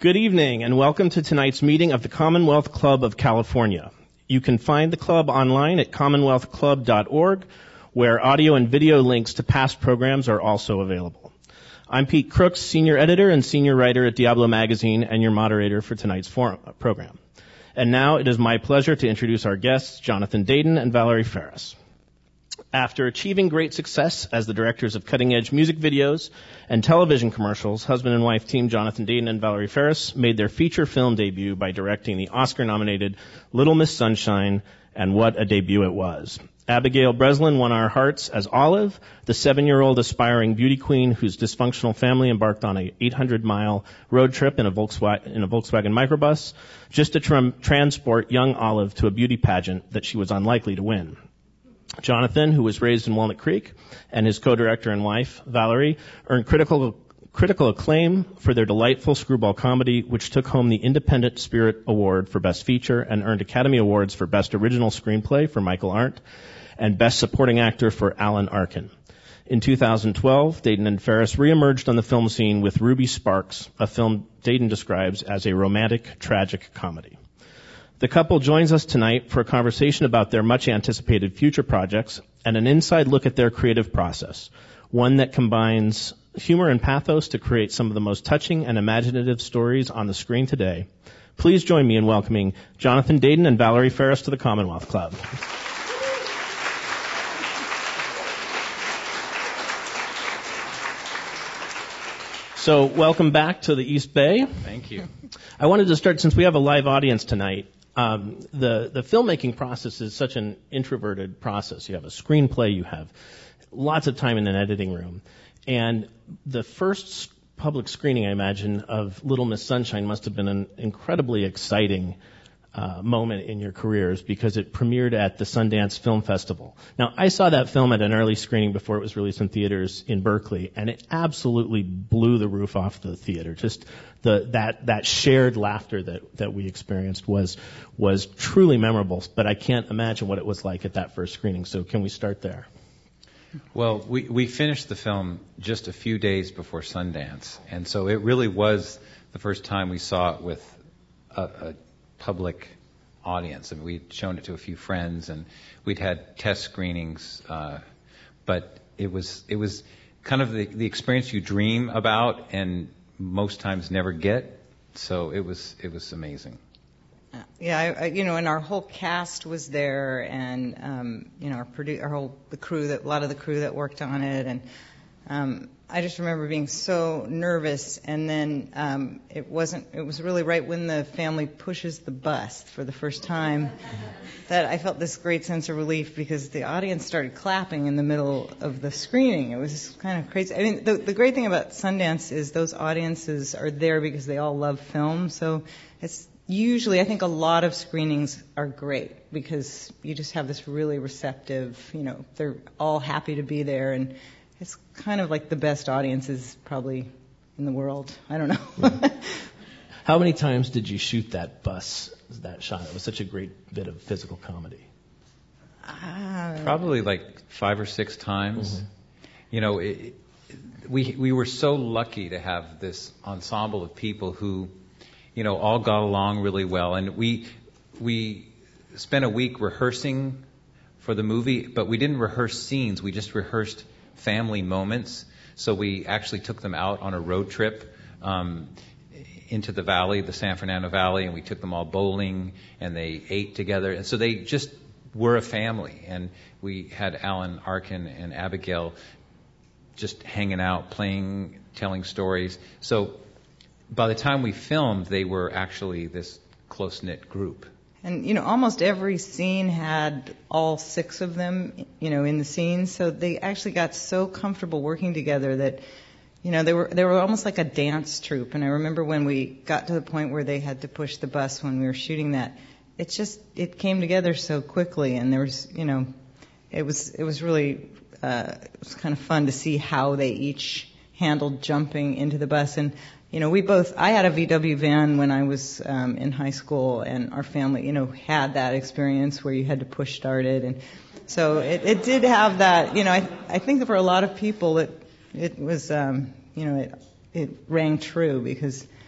Good evening, and welcome to tonight's meeting of the Commonwealth Club of California. You can find the club online at commonwealthclub.org, where audio and video links to past programs are also available. I'm Pete Crooks, senior editor and senior writer at Diablo Magazine, and your moderator for tonight's program. And now it is my pleasure to introduce our guests, Jonathan Dayton and Valerie Faris. After achieving great success as the directors of cutting-edge music videos and television commercials, husband and wife team Jonathan Dayton and Valerie Faris made their feature film debut by directing the Oscar-nominated Little Miss Sunshine, and what a debut it was. Abigail Breslin won our hearts as Olive, the 7-year-old aspiring beauty queen whose dysfunctional family embarked on a 800-mile road trip in a Volkswagen microbus just to transport young Olive to a beauty pageant that she was unlikely to win. Jonathan, who was raised in Walnut Creek, and his co-director and wife, Valerie, earned critical acclaim for their delightful screwball comedy, which took home the Independent Spirit Award for Best Feature and earned Academy Awards for Best Original Screenplay for Michael Arndt and Best Supporting Actor for Alan Arkin. In 2012, Dayton and Faris reemerged on the film scene with Ruby Sparks, a film Dayton describes as a romantic, tragic comedy. The couple joins us tonight for a conversation about their much-anticipated future projects and an inside look at their creative process, one that combines humor and pathos to create some of the most touching and imaginative stories on the screen today. Please join me in welcoming Jonathan Dayton and Valerie Faris to the Commonwealth Club. So, welcome back to the East Bay. Thank you. I wanted to start, since we have a live audience tonight, the filmmaking process is such an introverted process. You have a screenplay, you have lots of time in an editing room. And the first public screening, I imagine, of Little Miss Sunshine must have been an incredibly exciting moment in your careers because it premiered at the Sundance Film Festival. Now, I saw that film at an early screening before it was released in theaters in Berkeley, and it absolutely blew the roof off the theater. Just that shared laughter that we experienced was truly memorable, but I can't imagine what it was like at that first screening. So can we start there? Well, we finished the film just a few days before Sundance, and so it really was the first time we saw it with a public audience. I mean, we'd shown it to a few friends, and we'd had test screenings, but it was kind of the experience you dream about and most times never get. So it was amazing. Yeah, and our whole cast was there, and the crew, a lot of the crew that worked on it, and I just remember being so nervous, and then it was really right when the family pushes the bus for the first time that I felt this great sense of relief because the audience started clapping in the middle of the screening. It was kind of crazy. I mean, the great thing about Sundance is those audiences are there because they all love film, so it's usually, I think a lot of screenings are great because you just have this really receptive, they're all happy to be there, and it's kind of like the best audiences probably in the world. I don't know. How many times did you shoot that shot? It was such a great bit of physical comedy. Probably like 5 or 6 times. Mm-hmm. We were so lucky to have this ensemble of people who, all got along really well. And we spent a week rehearsing for the movie, but we didn't rehearse scenes. We just rehearsed family moments. So we actually took them out on a road trip into the valley, the San Fernando Valley, and we took them all bowling, and they ate together. And so they just were a family. And we had Alan Arkin and Abigail just hanging out, playing, telling stories. So by the time we filmed, they were actually this close-knit group. And, almost every scene had all 6 of them, in the scene. So they actually got so comfortable working together that, they were almost like a dance troupe. And I remember when we got to the point where they had to push the bus when we were shooting that, it came together so quickly. And there was, it was really, it was kind of fun to see how they each handled jumping into the bus. And, I had a VW van when I was in high school, and our family, had that experience where you had to push start it. And so it did have that, I think that for a lot of people it was, it rang true because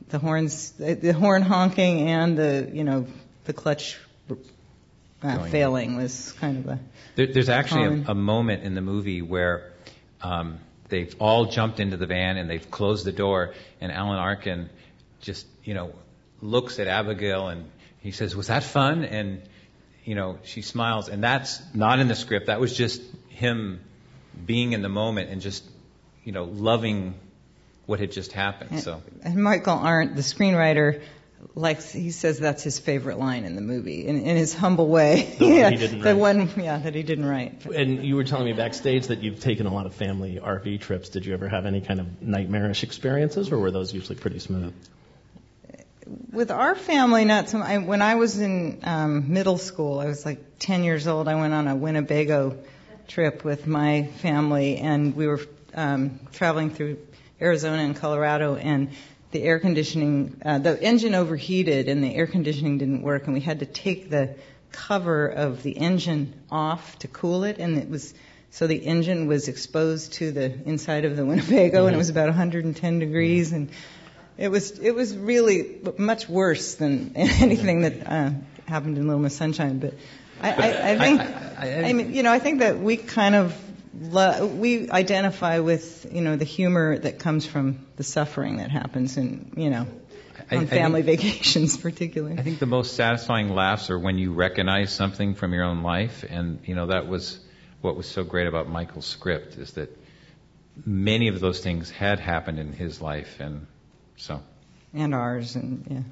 the horn honking and the clutch failing was kind of a. There's actually a moment in the movie where they've all jumped into the van and they've closed the door, and Alan Arkin just, looks at Abigail and he says, "Was that fun?" And, she smiles. And that's not in the script. That was just him being in the moment and just, loving what had just happened. And Michael Arndt, the screenwriter, he says that's his favorite line in the movie, in his humble way. The one he didn't write. The one, that he didn't write. And you were telling me backstage that you've taken a lot of family RV trips. Did you ever have any kind of nightmarish experiences, or were those usually pretty smooth? With our family, not so much. When I was in middle school, I was like 10 years old, I went on a Winnebago trip with my family, and we were traveling through Arizona and Colorado, and the air conditioning, the engine overheated and the air conditioning didn't work, and we had to take the cover of the engine off to cool it, and so the engine was exposed to the inside of the Winnebago, and it was about 110 degrees, and it was really much worse than anything that happened in Little Miss Sunshine. But I think that we kind of we identify with the humor that comes from the suffering that happens on family vacations particularly. I think the most satisfying laughs are when you recognize something from your own life, and that was what was so great about Michael's script, is that many of those things had happened in his life, and ours, and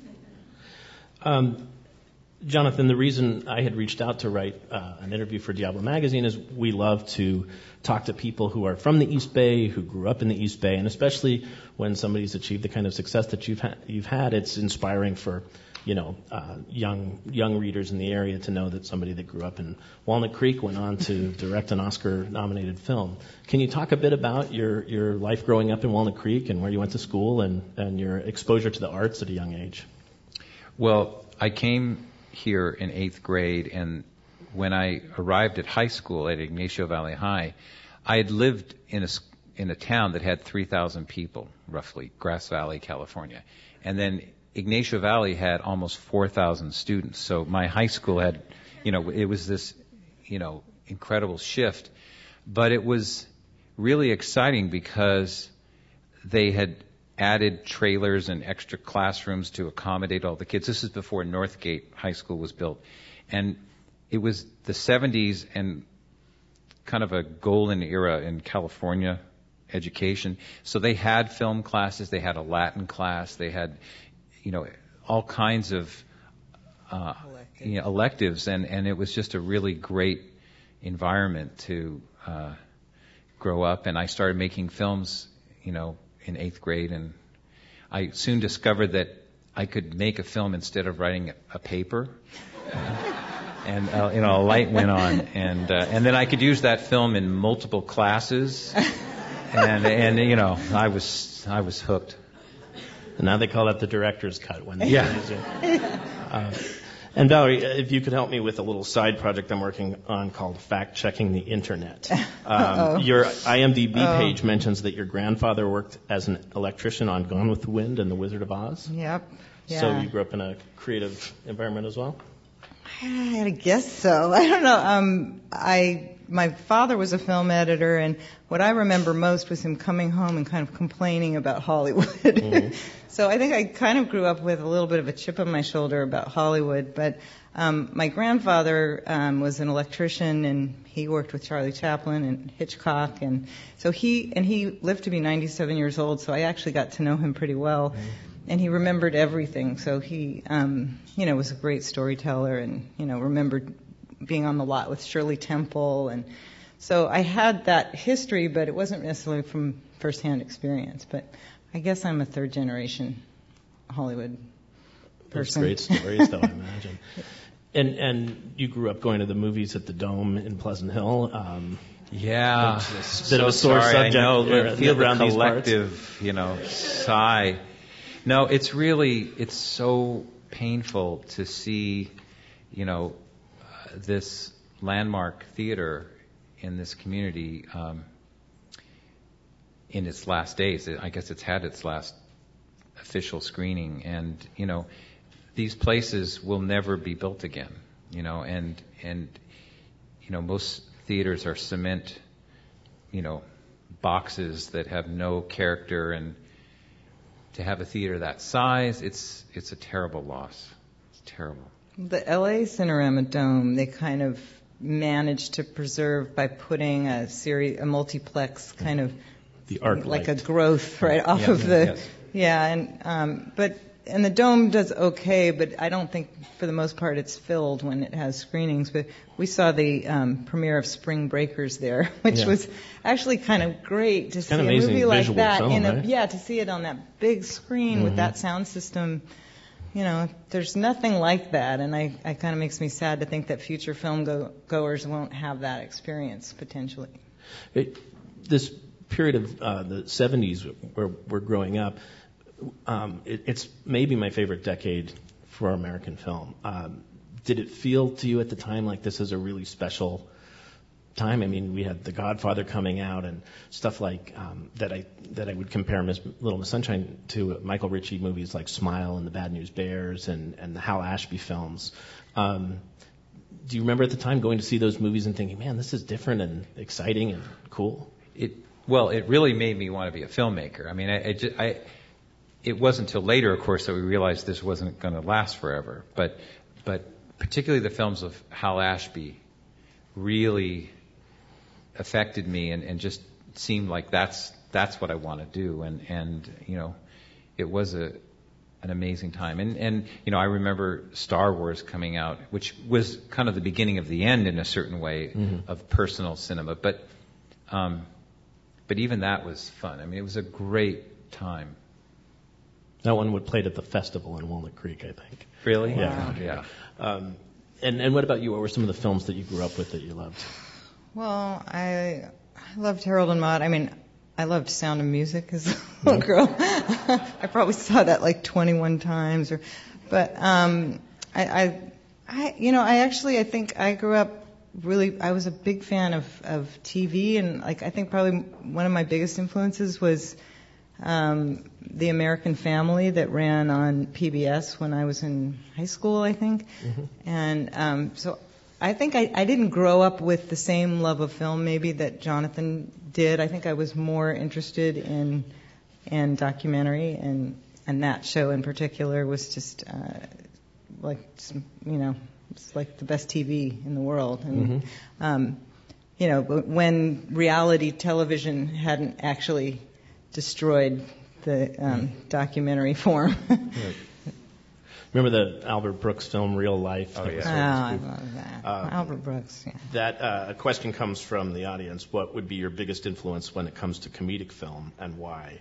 Jonathan, the reason I had reached out to write an interview for Diablo Magazine is we love to talk to people who are from the East Bay, who grew up in the East Bay, and especially when somebody's achieved the kind of success that you've had, it's inspiring for young readers in the area to know that somebody that grew up in Walnut Creek went on to direct an Oscar-nominated film. Can you talk a bit about your life growing up in Walnut Creek and where you went to school and your exposure to the arts at a young age? Well, I came here in 8th grade, and when I arrived at high school at Ignacio Valley High, I had lived in a town that had 3,000 people, roughly, Grass Valley, California. And then Ignacio Valley had almost 4,000 students. So my high school had, it was this, incredible shift. But it was really exciting because they had added trailers and extra classrooms to accommodate all the kids. This is before Northgate High School was built. And it was the 70s and kind of a golden era in California education. So they had film classes, they had a Latin class, they had all kinds of electives, and it was just a really great environment to grow up. And I started making films, in 8th grade, and I soon discovered that I could make a film instead of writing a paper. And a light went on, and then I could use that film in multiple classes, and I was hooked. And now they call that the director's cut. And Valerie, if you could help me with a little side project I'm working on called Fact Checking the Internet. Your IMDb page mentions that your grandfather worked as an electrician on Gone with the Wind and The Wizard of Oz. Yep. Yeah. So you grew up in a creative environment as well? I guess so. I don't know. My father was a film editor, and what I remember most was him coming home and kind of complaining about Hollywood. Mm-hmm. So I think I kind of grew up with a little bit of a chip on my shoulder about Hollywood. But my grandfather was an electrician, and he worked with Charlie Chaplin and Hitchcock, and so he lived to be 97 years old. So I actually got to know him pretty well. Mm-hmm. And he remembered everything. So he, was a great storyteller, and remembered being on the lot with Shirley Temple, and so I had that history, but it wasn't necessarily from firsthand experience. But I guess I'm a third generation Hollywood person. That's great stories, though, I imagine. And you grew up going to the movies at the Dome in Pleasant Hill. Yeah, bit of a sore subject. I know. Feel the around collective, sigh. No, it's so painful to see, this landmark theater in this community in its last days. I guess it's had its last official screening. And, these places will never be built again, and most theaters are cement, boxes that have no character, and to have a theater that size, it's a terrible loss. It's terrible. The LA Cinerama Dome, they kind of managed to preserve by putting a multiplex kind of the arc like light. A growth right off of the and the dome does okay, but I don't think for the most part it's filled when it has screenings. But we saw the premiere of Spring Breakers there, which was actually kind of great to see a movie like that film, right? To see it on that big screen with that sound system. There's nothing like that, and I kind of makes me sad to think that future film goers won't have that experience potentially. This period of the 70s where we're growing up, it's maybe my favorite decade for American film. Did it feel to you at the time like this is a really special time? I mean, we had The Godfather coming out and stuff like that I would compare Little Miss Sunshine to Michael Ritchie movies like Smile and The Bad News Bears and the Hal Ashby films. Do you remember at the time going to see those movies and thinking, man, this is different and exciting and cool? It really made me want to be a filmmaker. I mean, it wasn't until later, of course, that we realized this wasn't going to last forever. But particularly the films of Hal Ashby really affected me and just seemed like that's what I want to do. And it was an amazing time. And I remember Star Wars coming out, which was kind of the beginning of the end in a certain way of personal cinema. But even that was fun. I mean, it was a great time. That one would played at the festival in Walnut Creek, I think. Really? Wow. Yeah. And what about you? What were some of the films that you grew up with that you loved? Well, I loved Harold and Maude. I mean, I loved Sound of Music as a little girl. I probably saw that like 21 times. I think I grew up really. I was a big fan of TV, and I think probably one of my biggest influences was The American Family that ran on PBS when I was in high school, I think. And so I think I didn't grow up with the same love of film maybe that Jonathan did. I think I was more interested in documentary, and that show in particular was just it's like the best TV in the world. And when reality television hadn't actually destroyed the documentary form. Right. Remember the Albert Brooks film Real Life? Oh, yeah. I love that. Albert Brooks, yeah. That a question comes from the audience. What would be your biggest influence when it comes to comedic film, and why?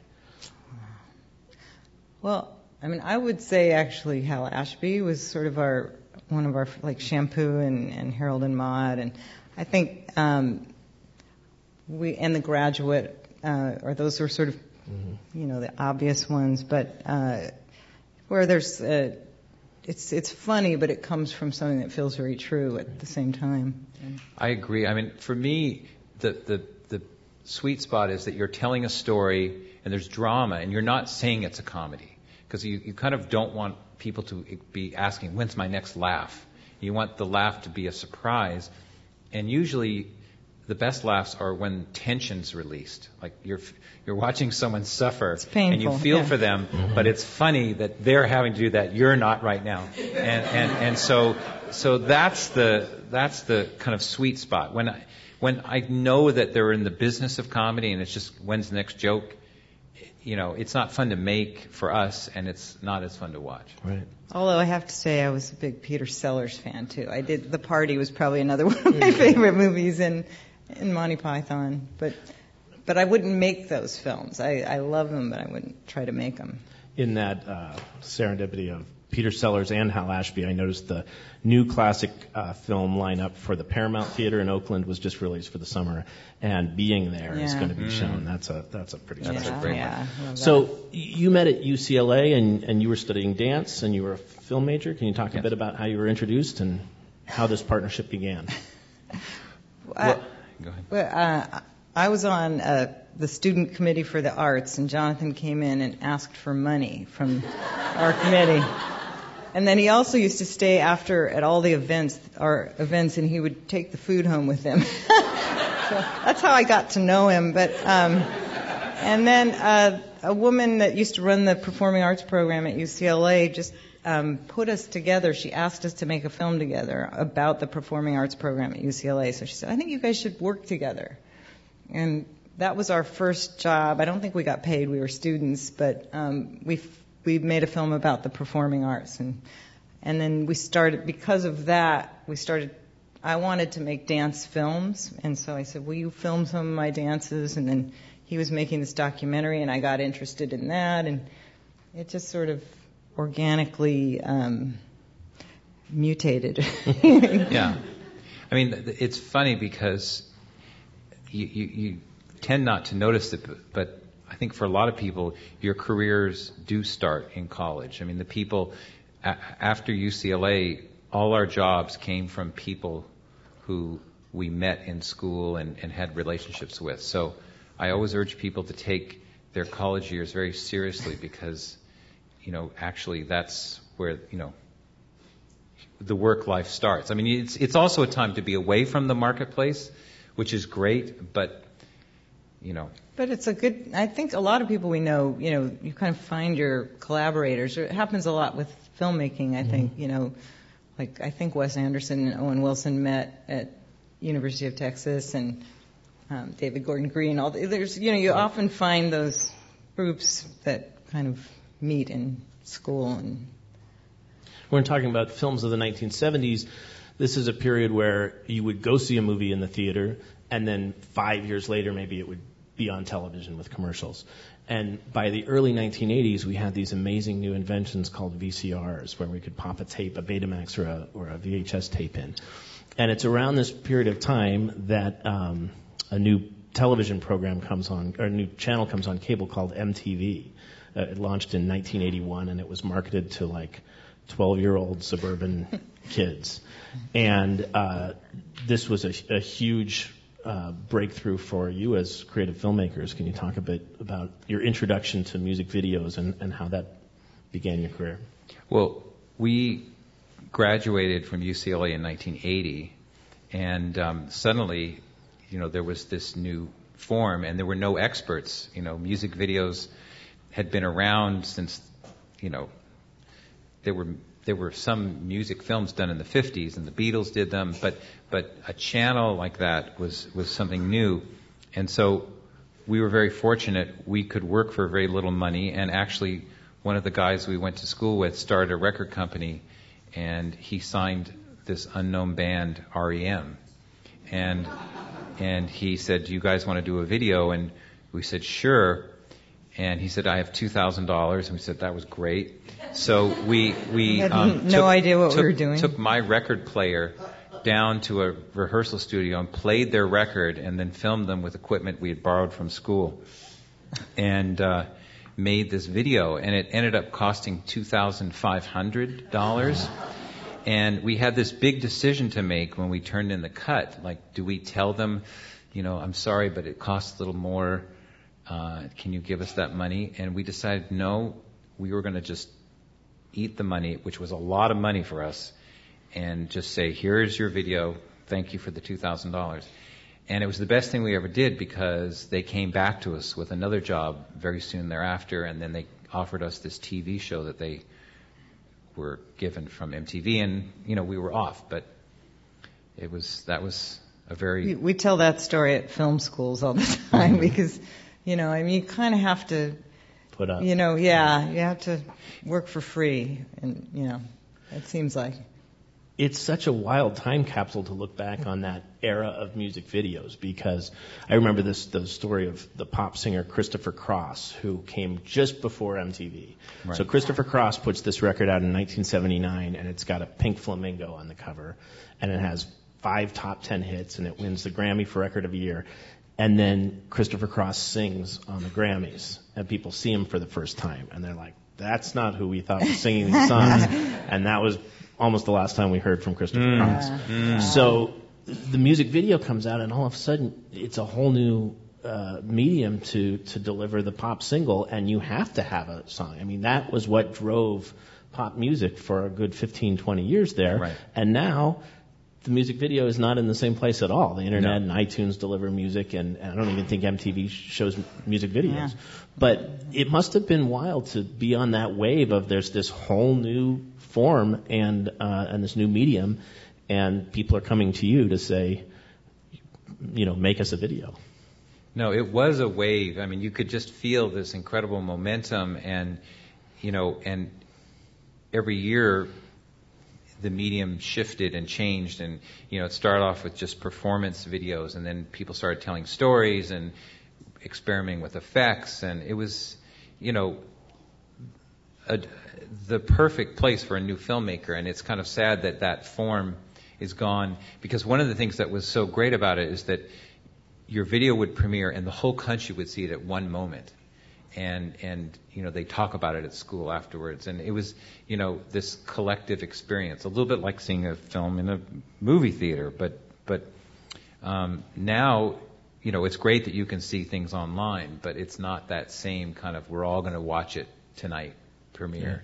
Well, I mean, I would say actually Hal Ashby was sort of one of our like Shampoo and Harold and Maude, and I think and The Graduate, or those were sort of the obvious ones, but where there's it's funny, but it comes from something that feels very true at the same time. I agree. I mean, for me, the sweet spot is that you're telling a story and there's drama, and you're not saying it's a comedy, because you kind of don't want people to be asking, when's my next laugh? You want the laugh to be a surprise, and usually the best laughs are when tension's released. Like you're watching someone suffer, it's painful, and you feel for them, but it's funny that they're having to do that. You're not right now, and so that's the kind of sweet spot. When I know that they're in the business of comedy, and it's just when's the next joke. It's not fun to make for us, and it's not as fun to watch. Right. Although I have to say I was a big Peter Sellers fan too. The Party was probably another one of my favorite movies in Monty Python. But I wouldn't make those films. I love them, but I wouldn't try to make them. In that serendipity of Peter Sellers and Hal Ashby, I noticed the new classic film lineup for the Paramount Theater in Oakland was just released for the summer, and Being There is going to be shown. That's a pretty special great one. So you met at UCLA, and you were studying dance, and you were a film major. Can you talk a bit about how you were introduced and how this partnership began? Go ahead. I was on the student committee for the arts, and Jonathan came in and asked for money from our committee. And then he also used to stay after at all the events, and he would take the food home with him. So that's how I got to know him. But and then a woman that used to run the performing arts program at UCLA just put us together. She asked us to make a film together about the performing arts program at UCLA. So she said, I think you guys should work together. And that was our first job. I don't think we got paid. We were students, but we made a film about the performing arts. And then we started, because of that, I wanted to make dance films. And so I said, will you film some of my dances? And then he was making this documentary, and I got interested in that. And it just sort of organically mutated. Yeah. I mean, it's funny because you tend not to notice it, but I think for a lot of people, your careers do start in college. I mean, the people after UCLA, all our jobs came from people who we met in school and had relationships with. So I always urge people to take their college years very seriously because, actually that's where, the work life starts. I mean, it's also a time to be away from the marketplace, which is great, but, But it's I think a lot of people we know, you kind of find your collaborators. It happens a lot with filmmaking, I think, like I think Wes Anderson and Owen Wilson met at University of Texas, and David Gordon Green. You often find those groups that kind of meet in school. And we're talking about films of the 1970s. This is a period where you would go see a movie in the theater, and then 5 years later, maybe it would be on television with commercials. And by the early 1980s, we had these amazing new inventions called VCRs, where we could pop a tape, a Betamax or a VHS tape in. And it's around this period of time that a new television program comes on, or a new channel comes on cable called MTV. It launched in 1981, and it was marketed to like 12-year-old suburban kids. And this was a huge breakthrough for you as creative filmmakers. Can you talk a bit about your introduction to music videos and how that began your career? Well, we graduated from UCLA in 1980, and suddenly, there was this new form, and there were no experts. Music videos had been around since, there were some music films done in the 50s, and the Beatles did them, but a channel like that was something new. And so we were very fortunate. We could work for very little money, and actually one of the guys we went to school with started a record company, and he signed this unknown band, REM. And he said, do you guys want to do a video? And we said, sure. And he said, I have $2,000. And we said, that was great. So we had no idea what we were doing. Took my record player down to a rehearsal studio and played their record, and then filmed them with equipment we had borrowed from school, and made this video. And it ended up costing $2,500. And we had this big decision to make when we turned in the cut. Like, do we tell them, I'm sorry, but it costs a little more. Can you give us that money? And we decided, no, we were going to just eat the money, which was a lot of money for us, and just say, here's your video. Thank you for the $2,000. And it was the best thing we ever did, because they came back to us with another job very soon thereafter, and then they offered us this TV show that they were given from MTV, and, we were off. But that was a very... We tell that story at film schools all the time, because... you kind of have to put up. You have to work for free, and it seems like it's such a wild time capsule to look back on that era of music videos, because I remember the story of the pop singer Christopher Cross, who came just before MTV. Right. So Christopher Cross puts this record out in 1979, and it's got a pink flamingo on the cover, and it has 5 top 10 hits, and it wins the Grammy for Record of the Year. And then Christopher Cross sings on the Grammys, and people see him for the first time, and they're like, that's not who we thought was singing these songs. And that was almost the last time we heard from Christopher Cross. So the music video comes out, and all of a sudden, it's a whole new medium to deliver the pop single, and you have to have a song. I mean, that was what drove pop music for a good 15, 20 years there. Right. And now the music video is not in the same place at all. The internet and iTunes deliver music, and I don't even think MTV shows music videos. Yeah. But it must have been wild to be on that wave of there's this whole new form and this new medium, and people are coming to you to say, make us a video. No, it was a wave. I mean, you could just feel this incredible momentum, and and every year the medium shifted and changed, and it started off with just performance videos, and then people started telling stories and experimenting with effects, and it was the perfect place for a new filmmaker. And it's kind of sad that form is gone, because one of the things that was so great about it is that your video would premiere and the whole country would see it at one moment, and they talk about it at school afterwards, and it was this collective experience, a little bit like seeing a film in a movie theater. But now it's great that you can see things online, but it's not that same kind of we're all going to watch it tonight premiere.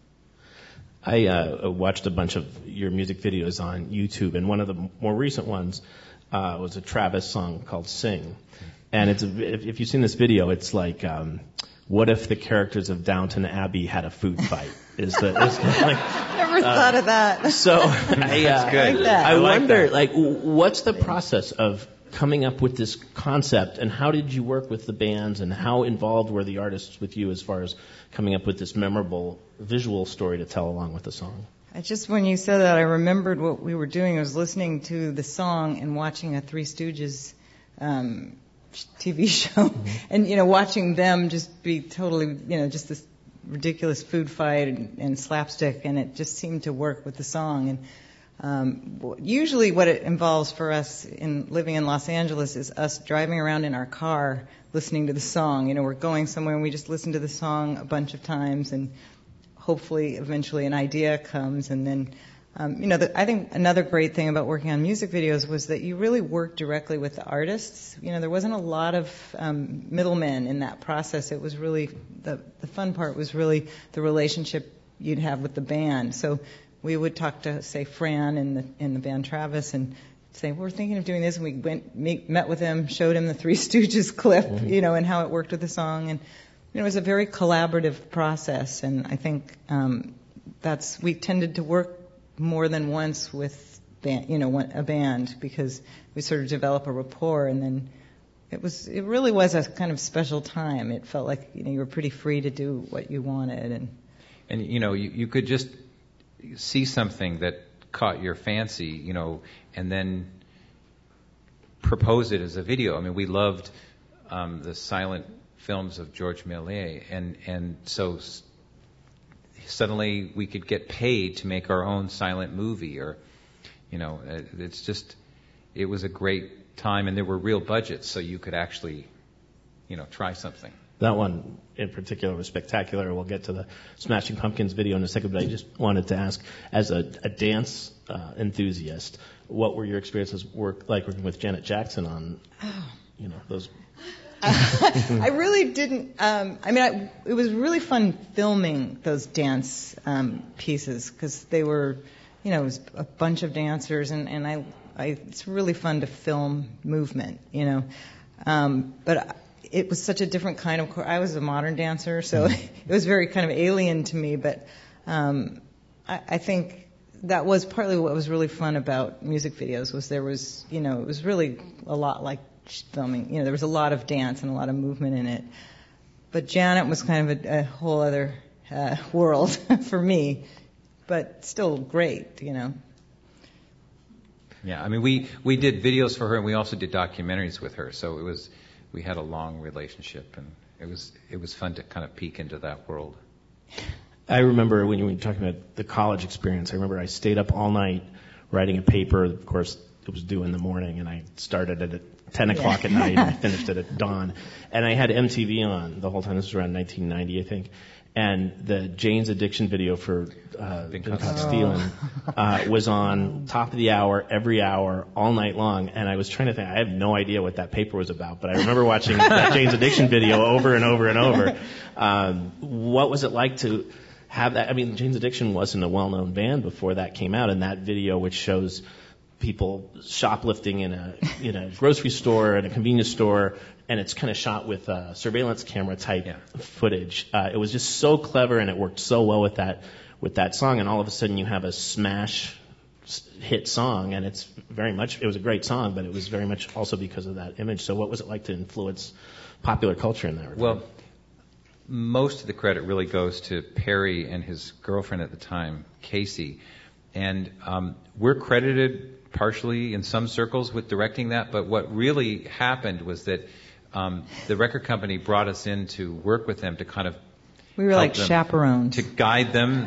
I watched a bunch of your music videos on YouTube, and one of the more recent ones was a Travis song called "Sing," and if you've seen this video, it's like, what if the characters of Downton Abbey had a food fight? Never thought of that. So That's good. I wonder, what's the process of coming up with this concept, and how did you work with the bands, and how involved were the artists with you as far as coming up with this memorable visual story to tell along with the song? When you said that, I remembered what we were doing. I was listening to the song and watching a Three Stooges TV show, and watching them just be totally, just this ridiculous food fight and slapstick, and it just seemed to work with the song. And usually what it involves for us in living in Los Angeles is us driving around in our car listening to the song. We're going somewhere and we just listen to the song a bunch of times, and hopefully eventually an idea comes. And then I think another great thing about working on music videos was that you really worked directly with the artists. There wasn't a lot of middlemen in that process. It was really the fun part was really the relationship you'd have with the band. So we would talk to, say, Fran in the band Travis, and say, we're thinking of doing this, and we met with him, showed him the Three Stooges clip, and how it worked with the song, and it was a very collaborative process. And I think we tended to work more than once with a band, because we sort of develop a rapport, and then it really was a kind of special time. It felt like you were pretty free to do what you wanted, and you could just see something that caught your fancy, and then propose it as a video. I mean, we loved the silent films of Georges Méliès, and so suddenly we could get paid to make our own silent movie, or it was a great time, and there were real budgets, so you could actually try something. That one in particular was spectacular. We'll get to the Smashing Pumpkins video in a second, but I just wanted to ask, as a dance enthusiast, what were your experiences like working with Janet Jackson on, those? I really didn't. It was really fun filming those dance pieces, because they were, it was a bunch of dancers, and it's really fun to film movement, But it was such a different kind of. I was a modern dancer, so it was very kind of alien to me. But I think that was partly what was really fun about music videos. Was there was, it was really a lot like filming. There was a lot of dance and a lot of movement in it. But Janet was kind of a whole other world for me, but still great, Yeah, I mean, we did videos for her, and we also did documentaries with her. So we had a long relationship, and it was fun to kind of peek into that world. I remember when you were talking about the college experience, I remember I stayed up all night writing a paper. Of course, it was due in the morning, and I started it at 10 o'clock at night and finished it at dawn. And I had MTV on the whole time. This was around 1990, I think. And the Jane's Addiction video for Been Caught Stealing was on top of the hour, every hour, all night long. And I was trying to think, I have no idea what that paper was about, but I remember watching that Jane's Addiction video over and over and over. What was it like to have that? I mean, Jane's Addiction wasn't a well-known band before that came out, and that video, which shows people shoplifting in a grocery store and a convenience store, and it's kind of shot with surveillance camera type footage. It was just so clever, and it worked so well with that song. And all of a sudden, you have a smash hit song, and it was a great song, but it was very much also because of that image. So, what was it like to influence popular culture in that regard? Well, most of the credit really goes to Perry and his girlfriend at the time, Casey, and we're credited partially in some circles with directing that. But what really happened was that the record company brought us in to work with them to kind of we were like chaperones to guide them,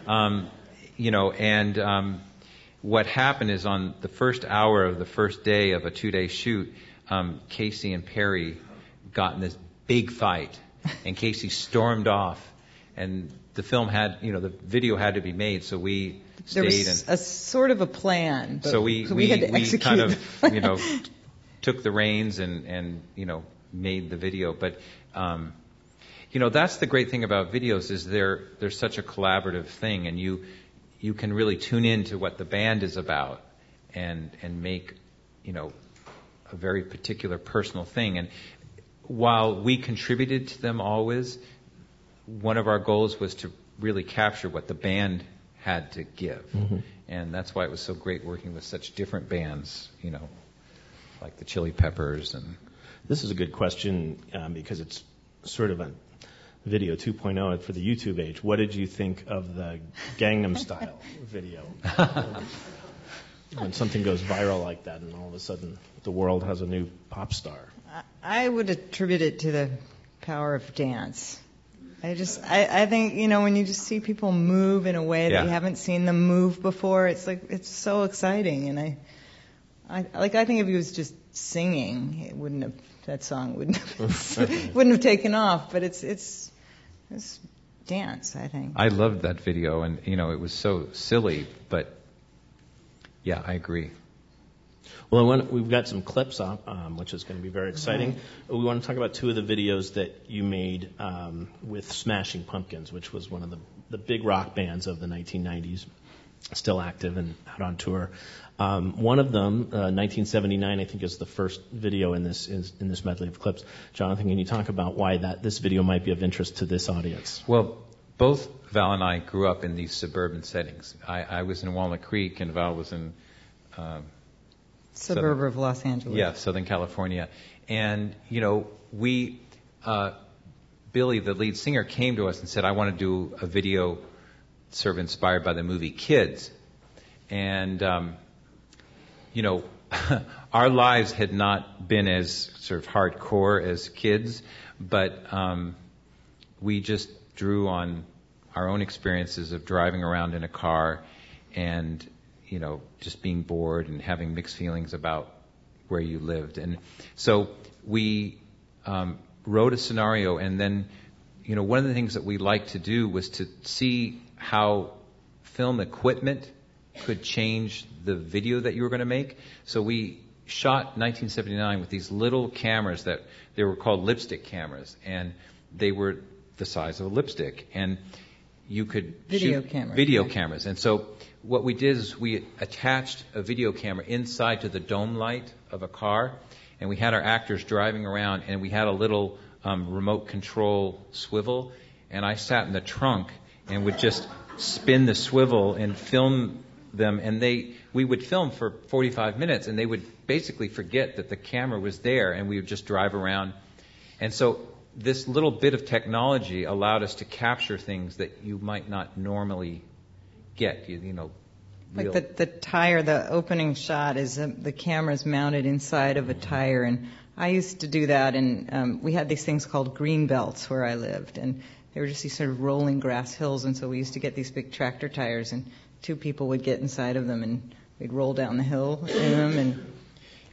and what happened is on the first hour of the first day of a 2-day shoot, Casey and Perry got in this big fight, and Casey stormed off, and the video had to be made, so we stayed. There was a sort of a plan, but so we had to execute. Kind of, took the reins and made the video. But, that's the great thing about videos is they're such a collaborative thing, and you can really tune in to what the band is about and make, a very particular personal thing. And while we contributed to them always, one of our goals was to really capture what the band had to give. Mm-hmm. And that's why it was so great working with such different bands, like the Chili Peppers. And this is a good question because it's sort of a video 2.0 for the YouTube age. What did you think of the Gangnam Style video? When something goes viral like that and all of a sudden the world has a new pop star. I would attribute it to the power of dance. I think, when you just see people move in a way that you haven't seen them move before, it's like, it's so exciting. And I think if he was just singing, that song wouldn't have taken off, but it's dance, I think. I loved that video, and, it was so silly, but yeah, I agree. Well, we've got some clips up, which is going to be very exciting. Right. We want to talk about two of the videos that you made with Smashing Pumpkins, which was one of the big rock bands of the 1990s, still active and out on tour. One of them, 1979, I think, is the first video in this medley of clips. Jonathan, can you talk about why this video might be of interest to this audience? Well, both Val and I grew up in these suburban settings. I was in Walnut Creek, and Val was in suburb of Los Angeles. Yeah, Southern California. And, Billy, the lead singer, came to us and said, I want to do a video sort of inspired by the movie Kids. And, our lives had not been as sort of hardcore as Kids, but we just drew on our own experiences of driving around in a car and just being bored and having mixed feelings about where you lived. And so we wrote a scenario, and then, one of the things that we liked to do was to see how film equipment could change the video that you were going to make. So we shot 1979 with these little cameras they were called lipstick cameras, and they were the size of a lipstick. And you could shoot video cameras. And so what we did is we attached a video camera inside to the dome light of a car, and we had our actors driving around, and we had a little remote control swivel, and I sat in the trunk and would just spin the swivel and film them, and we would film for 45 minutes, and they would basically forget that the camera was there, and we would just drive around. And so this little bit of technology allowed us to capture things that you might not normally get, Like the tire, the opening shot is the camera's mounted inside of a tire, and I used to do that, and we had these things called green belts where I lived, and they were just these sort of rolling grass hills, and so we used to get these big tractor tires, and two people would get inside of them, and we'd roll down the hill in them, and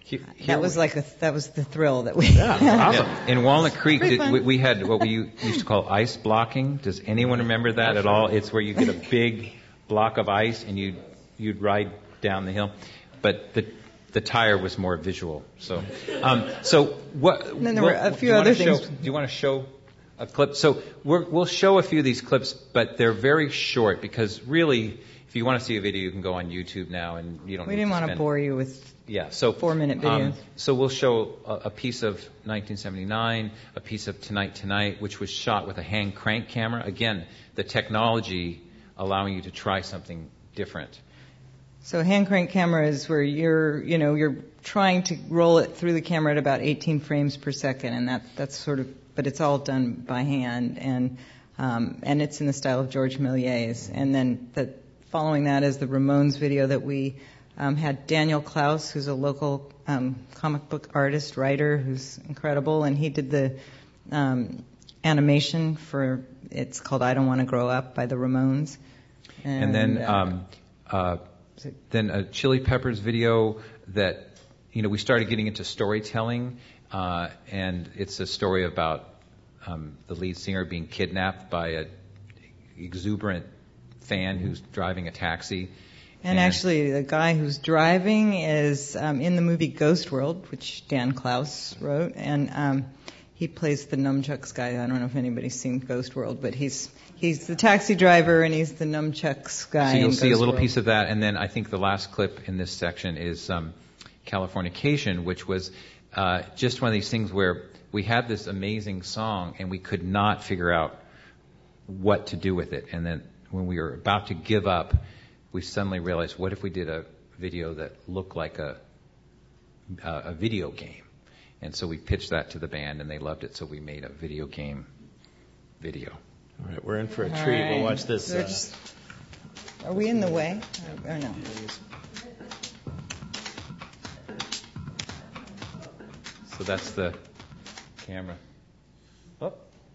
That was the thrill that we. Yeah, awesome. Yeah. In Walnut Creek, we had what we used to call ice blocking. Does anyone remember that at all? It's where you get a big block of ice and you'd ride down the hill, but the tire was more visual. So what? And then there were a few other things. Do you want to show a clip? So we'll show a few of these clips, but they're very short because really, if you want to see a video, you can go on YouTube now, and you don't. We didn't want to bore you with. Yeah, so 4-minute videos. So we'll show a piece of 1979, a piece of Tonight, which was shot with a hand crank camera. Again, the technology allowing you to try something different. So hand crank camera is where you're trying to roll it through the camera at about 18 frames per second, and that's sort of, but it's all done by hand, and it's in the style of George Méliès. And then following that is the Ramones video that we had Daniel Klaus, who's a local comic book artist, writer, who's incredible, and he did the animation for, it's called I Don't Want to Grow Up by the Ramones. And then a Chili Peppers video that, we started getting into storytelling, and it's a story about the lead singer being kidnapped by an exuberant fan who's driving a taxi. And actually, the guy who's driving is in the movie Ghost World, which Dan Klaus wrote, and he plays the nunchucks guy. I don't know if anybody's seen Ghost World, but he's the taxi driver and he's the nunchucks guy. So you'll see a little World. piece of that, and then I think the last clip in this section is Californication, which was just one of these things where we had this amazing song and we could not figure out what to do with it, and then when we were about to give up, we suddenly realized, what if we did a video that looked like a video game? And so we pitched that to the band, and they loved it, so we made a video game video. All right, we're in for a treat. Right. We'll watch this. Are we in the way? Or no? So that's the camera. Oh.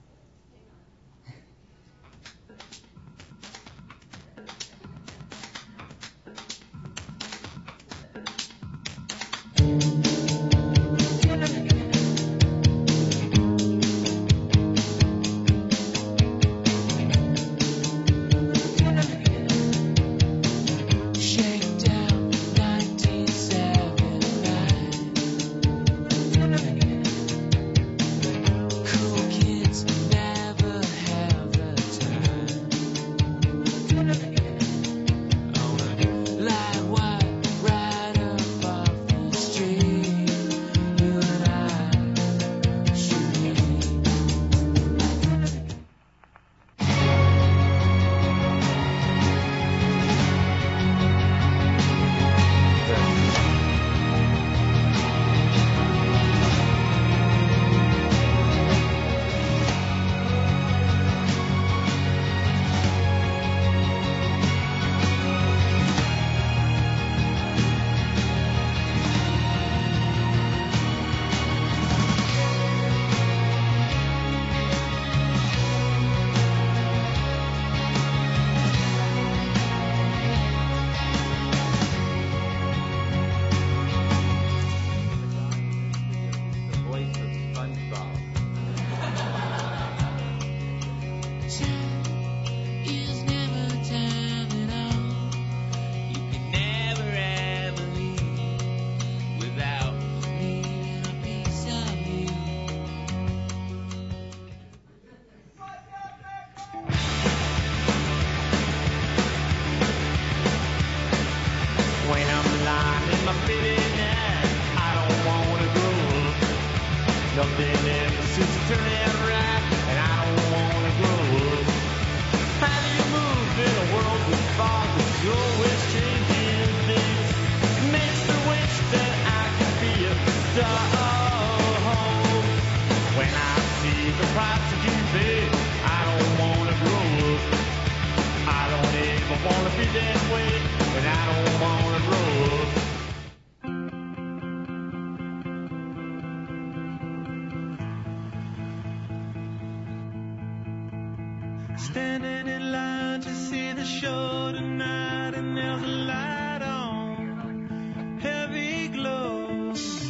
Standing in line to see the show tonight, and there's a light on, heavy glow.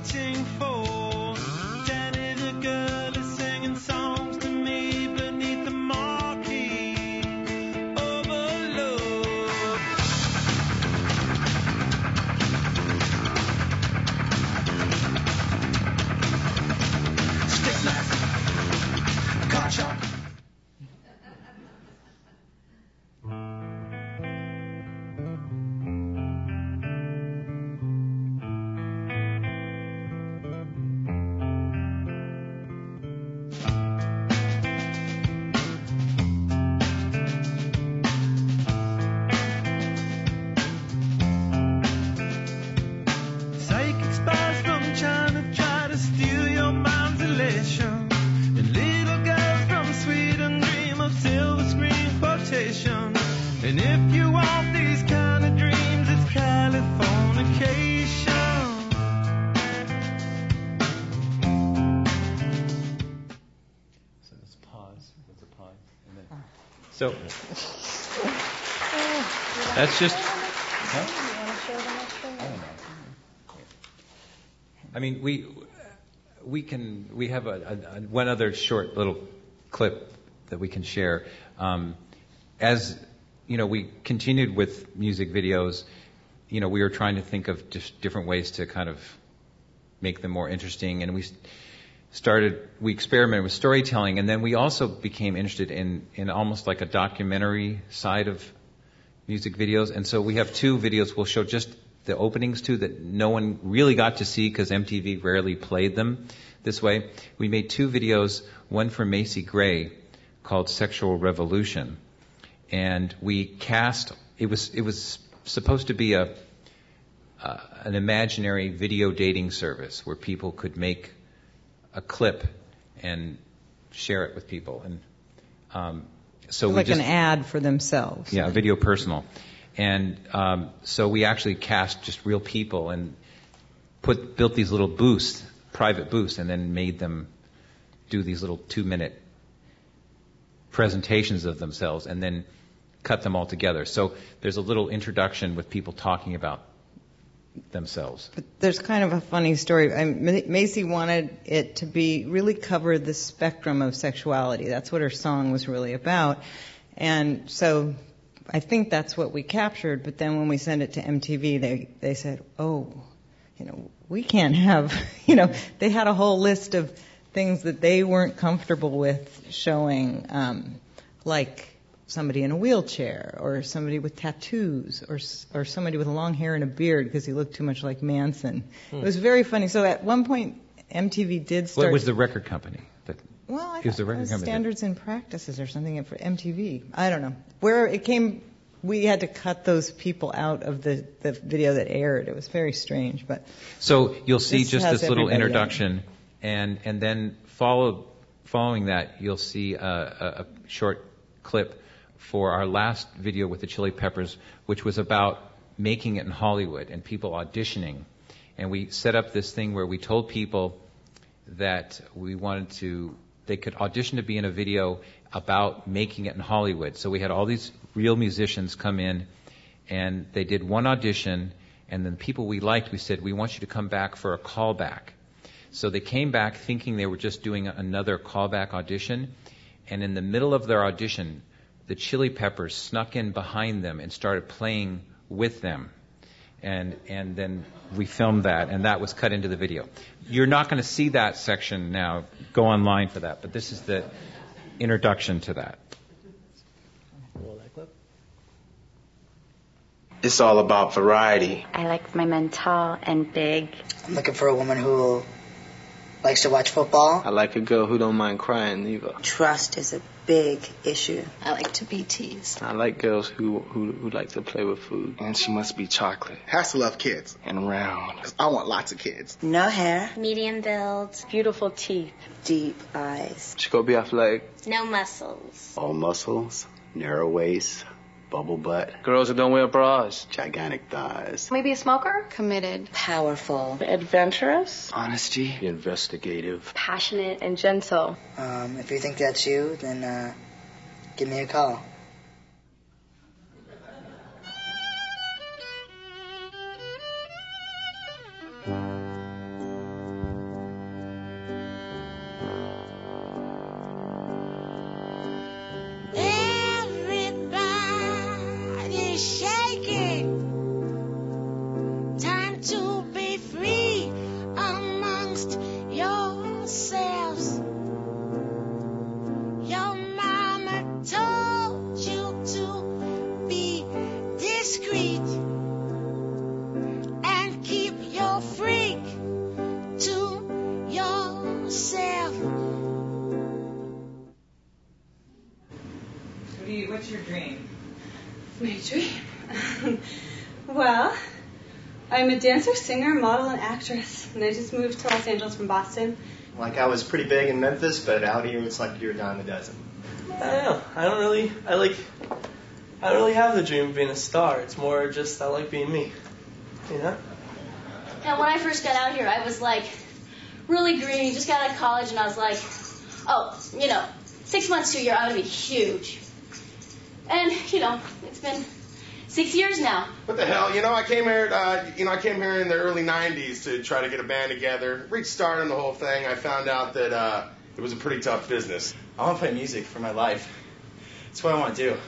waiting for. Danny the girl is singing songs to me beneath the marquee. Overload. Stick knife, car chop. Psychic spies from China try to steal your mind's elation. And little girls from Sweden dream of silver screen quotation. And if you want these kind of dreams, it's Californication. So let's pause. Let's pause. And then, so that's just. Huh? I don't know. I mean, we have one other short little clip that we can share. As you know, we continued with music videos. You know, we were trying to think of just different ways to kind of make them more interesting, and we experimented with storytelling, and then we also became interested in almost like a documentary side of music videos. And so we have 2 videos we'll show just the openings to that no one really got to see because MTV rarely played them this way. We made 2 videos, one for Macy Gray called Sexual Revolution. And we cast, it was supposed to be an imaginary video dating service where people could make a clip and share it with people. And so like an ad for themselves. Yeah, video personal. And so we actually cast just real people and built these little booths, private booths, and then made them do these little 2-minute presentations of themselves and then cut them all together. So there's a little introduction with people talking about themselves. But there's kind of a funny story. Macy wanted it to be really cover the spectrum of sexuality. That's what her song was really about. And so I think that's what we captured, but then when we sent it to MTV, they said, oh, we can't have, they had a whole list of things that they weren't comfortable with showing, like somebody in a wheelchair or somebody with tattoos or somebody with long hair and a beard because he looked too much like Manson. It was very funny. So at one point, MTV did start... What was the record company? Well, I thought it was Standards and Practices or something for MTV. I don't know. Where it came, we had to cut those people out of the video that aired. It was very strange. But so you'll see just this little introduction, and then following that, you'll see a short clip for our last video with the Chili Peppers, which was about making it in Hollywood and people auditioning. And we set up this thing where we told people that they could audition to be in a video about making it in Hollywood. So we had all these real musicians come in, and they did one audition, and then the people we liked, we said, we want you to come back for a callback. So they came back thinking they were just doing another callback audition, and in the middle of their audition, the Chili Peppers snuck in behind them and started playing with them. And then we filmed that, and that was cut into the video. You're not going to see that section now. Go online for that. But this is the introduction to that. It's all about variety. I like my men tall and big. I'm looking for a woman who likes to watch football. I like a girl who don't mind crying either. Trust is a big issue. I like to be teased. I like girls who like to play with food. And she must be chocolate. Has to love kids. And round. 'Cause I want lots of kids. No hair. Medium build. Beautiful teeth. Deep eyes. She gonna be athletic. No muscles. All muscles. Narrow waist. Bubble butt. Girls that don't wear bras. Gigantic thighs. Maybe a smoker? Committed. Powerful. Adventurous. Honesty. Investigative. Passionate and gentle. If you think that's you, then give me a call. Well, I'm a dancer, singer, model, and actress, and I just moved to Los Angeles from Boston. Like, I was pretty big in Memphis, but out here it's like you're a dime a dozen. I don't know. I don't really have the dream of being a star. It's more just I like being me, you know? And when I first got out here, I was like really green, just got out of college, and I was like, 6 months to a year, I'm going to be huge. And, it's been 6 years now. What the hell? I came here. I came here in the early '90s to try to get a band together. Reached start on the whole thing. I found out that it was a pretty tough business. I want to play music for my life. That's what I want to do.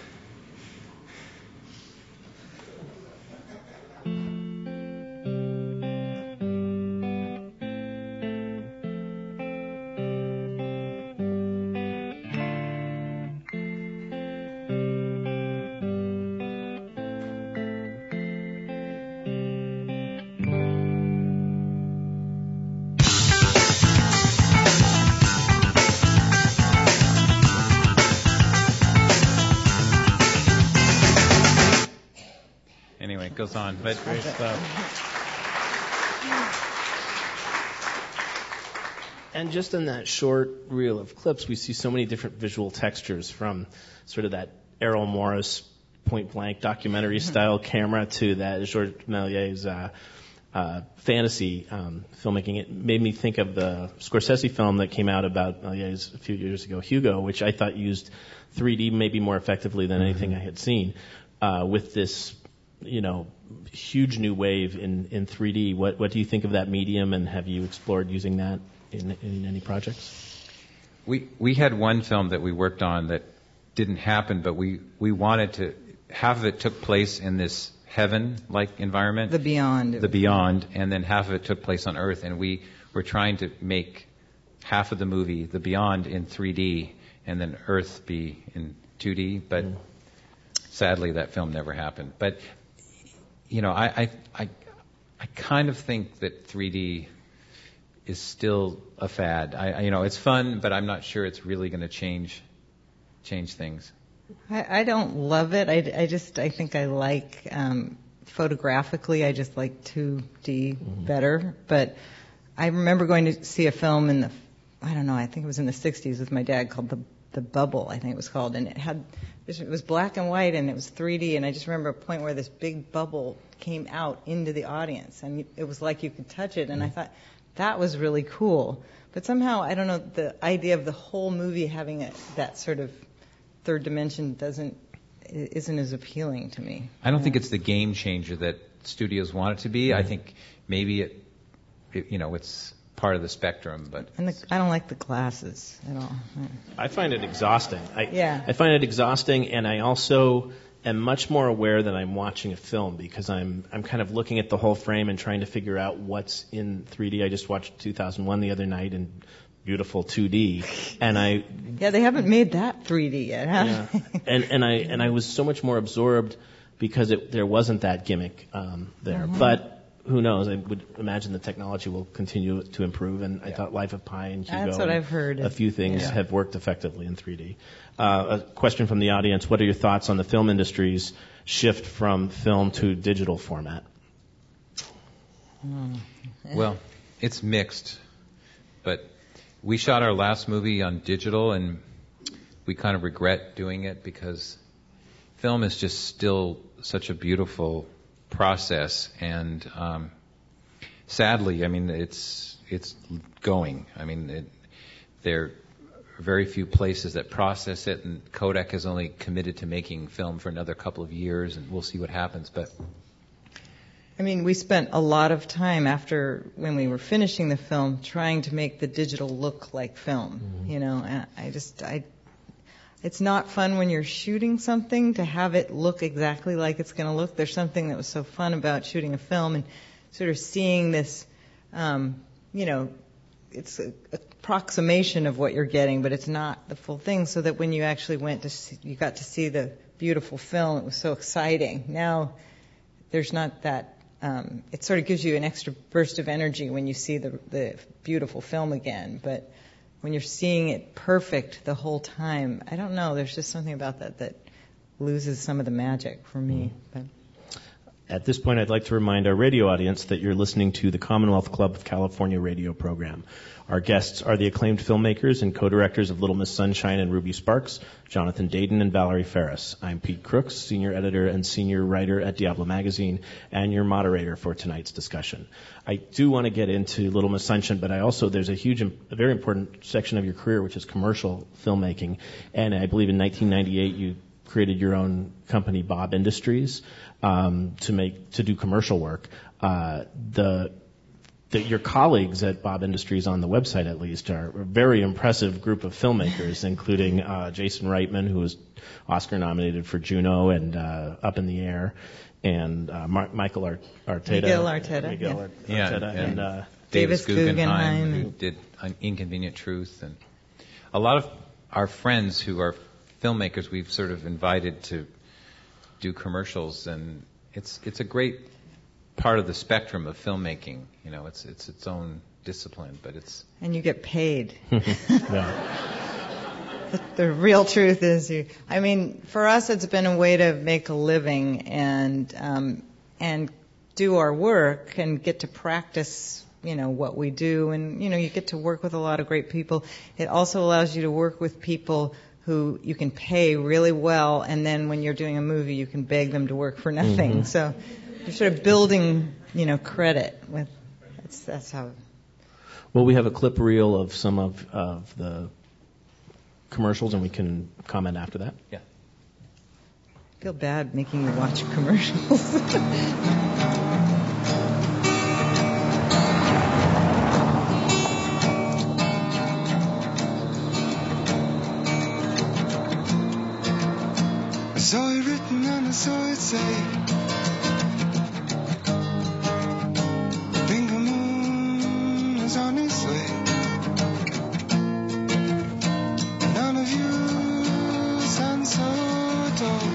Anyway, it goes on, but great stuff. And just in that short reel of clips, we see so many different visual textures, from sort of that Errol Morris point-blank documentary-style camera to that Georges Méliès's fantasy filmmaking. It made me think of the Scorsese film that came out about Méliès a few years ago, Hugo, which I thought used 3D maybe more effectively than anything I had seen, with this huge new wave in 3D. What do you think of that medium, and have you explored using that in any projects? We had one film that we worked on that didn't happen, but we wanted to half of it took place in this heaven-like environment. The Beyond. The Beyond, and then half of it took place on Earth, and we were trying to make half of the movie, The Beyond, in 3D, and then Earth be in 2D, but sadly that film never happened. But I kind of think that 3D is still a fad. It's fun, but I'm not sure it's really going to change things. I don't love it. I think I like photographically. I just like 2D better. But I remember going to see a film I think it was in the 60s with my dad, called The Bubble, I think it was called, and it was black and white and it was 3D, and I just remember a point where this big bubble came out into the audience and it was like you could touch it, and I thought that was really cool. But somehow, I don't know, the idea of the whole movie having that sort of third dimension isn't as appealing to me. I don't think it's the game changer that studios want it to be. I think maybe it's part of the spectrum, but I don't like the glasses at all. I find it exhausting. I find it exhausting, and I also am much more aware that I'm watching a film, because I'm kind of looking at the whole frame and trying to figure out what's in 3D. I just watched 2001 the other night in beautiful 2D, and they haven't made that 3D yet, huh? Yeah. and I was so much more absorbed because there wasn't that gimmick there. Mm-hmm. But who knows? I would imagine the technology will continue to improve, and I thought Life of Pi and Hugo, that's what I've heard. A few things have worked effectively in 3D. A question from the audience: what are your thoughts on the film industry's shift from film to digital format? Well, it's mixed, but we shot our last movie on digital, and we kind of regret doing it because film is just still such a beautiful process, and sadly, it's going. There are very few places that process it, and Kodak is only committed to making film for another couple of years, and we'll see what happens. But we spent a lot of time when we were finishing the film trying to make the digital look like film. Mm-hmm. And it's not fun when you're shooting something to have it look exactly like it's going to look. There's something that was so fun about shooting a film and sort of seeing this, it's an approximation of what you're getting, but it's not the full thing, so that when you actually you got to see the beautiful film, it was so exciting. Now, there's not that, it sort of gives you an extra burst of energy when you see the beautiful film again, but when you're seeing it perfect the whole time, I don't know, there's just something about that loses some of the magic for me. But At this point, I'd like to remind our radio audience that you're listening to the Commonwealth Club of California radio program. Our guests are the acclaimed filmmakers and co-directors of Little Miss Sunshine and Ruby Sparks, Jonathan Dayton and Valerie Ferris. I'm Pete Crooks, senior editor and senior writer at Diablo Magazine, and your moderator for tonight's discussion. I do want to get into Little Miss Sunshine, but there's a very important section of your career, which is commercial filmmaking. And I believe in 1998 you created your own company, Bob Industries, to do commercial work. Your colleagues at Bob Industries, on the website at least, are a very impressive group of filmmakers, including Jason Reitman, who was Oscar nominated for Juno and Up in the Air, and Miguel Arteta, and Davis Guggenheim, who did Inconvenient Truth, and a lot of our friends who are filmmakers we've sort of invited to do commercials, and it's a great part of the spectrum of filmmaking. You know, it's its own discipline, but it's... And you get paid. Yeah. The real truth is, for us, it's been a way to make a living and do our work and get to practice, what we do. And, you get to work with a lot of great people. It also allows you to work with people who you can pay really well, and then when you're doing a movie, you can beg them to work for nothing. Mm-hmm. So you're sort of building, credit with. That's how. Well, we have a clip reel of some of the commercials, and we can comment after that. Yeah. I feel bad making you watch commercials. I saw it written and I saw it say, Bingo Moon is on his way. None of you stand so tall.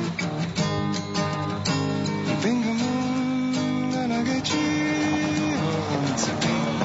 Bingo Moon, gonna get you once again.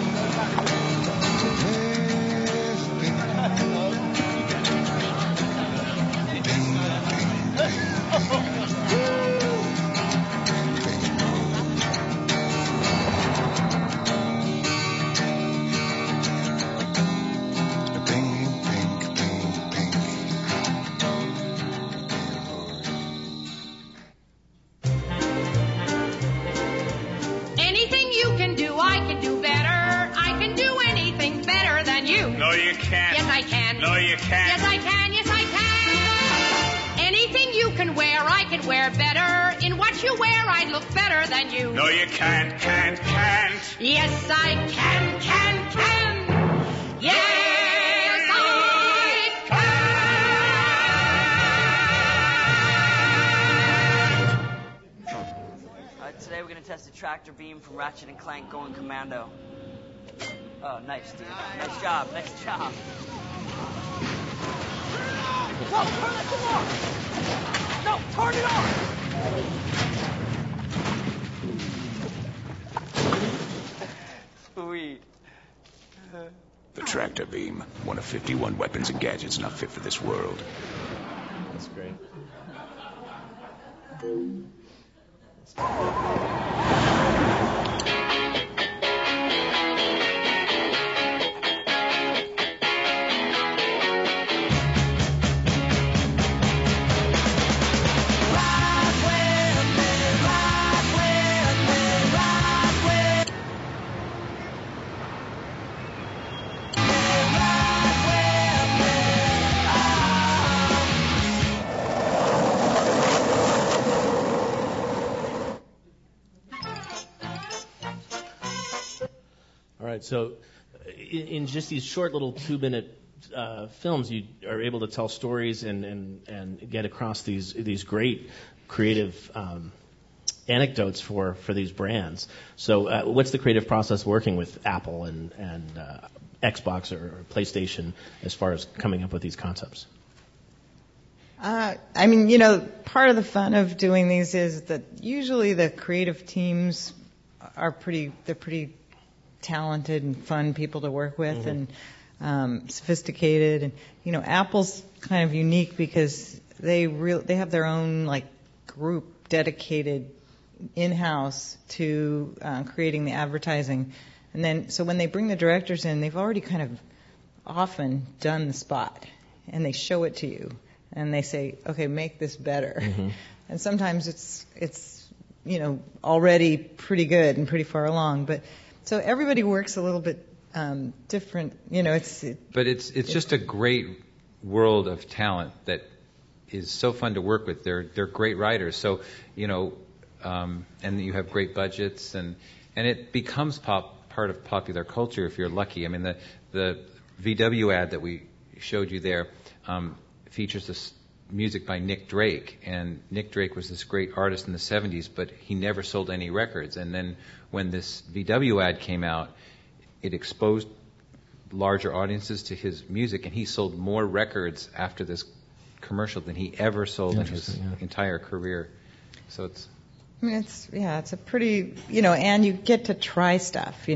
Anything you can do, I can do better. I can do anything better than you. No, you can't. Yes, I can. No, you can't. Yes, I can. Yes, I can. Anything you can wear, I can wear better. In what you wear, I'd look better than you. No, you can't. Yes, I can. Yes, I can. Today we're going to test a tractor beam from Ratchet and Clank Going Commando. Oh, nice, dude. Nice job. No, turn that thing off! No, turn it off! Sweet. The tractor beam, one of 51 weapons and gadgets not fit for this world. That's great. So in just these short little 2-minute films, you are able to tell stories and get across these great creative anecdotes for these brands. So what's the creative process working with Apple and Xbox or PlayStation as far as coming up with these concepts? Part of the fun of doing these is that usually the creative teams are pretty talented and fun people to work with, mm-hmm. and sophisticated. And Apple's kind of unique because they have their own group dedicated in-house to creating the advertising. And then, so when they bring the directors in, they've already kind of often done the spot, and they show it to you, and they say, okay, make this better. Mm-hmm. And sometimes it's already pretty good and pretty far along, but so everybody works a little bit different. But it's just a great world of talent that is so fun to work with. They're great writers. So and you have great budgets, and it becomes part of popular culture if you're lucky. I mean, the VW ad that we showed you there features this music by Nick Drake, and Nick Drake was this great artist in the 70s, but he never sold any records. And then when this VW ad came out, it exposed larger audiences to his music, and he sold more records after this commercial than he ever sold in his entire career. So it's a pretty, and you get to try stuff.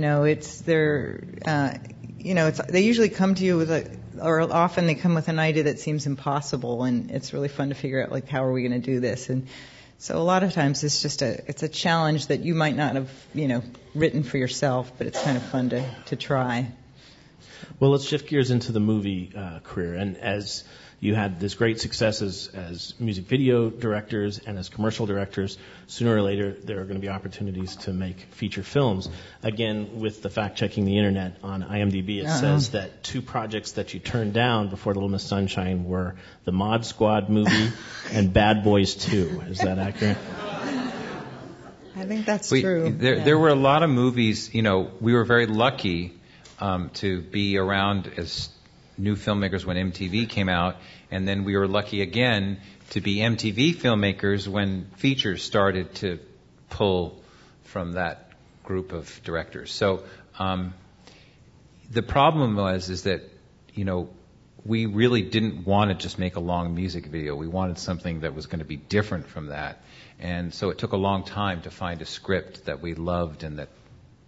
They usually come to you with or often they come with an idea that seems impossible, and it's really fun to figure out, like, how are we going to do this? And so a lot of times it's just it's a challenge that you might not have, written for yourself, but it's kind of fun to try. Well, let's shift gears into the movie career. And as you had this great success as music video directors and as commercial directors, sooner or later there are going to be opportunities to make feature films. Again, with the fact-checking the internet on IMDb, it says that 2 projects that you turned down before Little Miss Sunshine were the Mod Squad movie and Bad Boys 2. Is that accurate? I think that's true. There were a lot of movies. We were very lucky to be around as new filmmakers when MTV came out, and then we were lucky again to be MTV filmmakers when features started to pull from that group of directors. So the problem is that we really didn't want to just make a long music video. We wanted something that was going to be different from that, and so it took a long time to find a script that we loved and that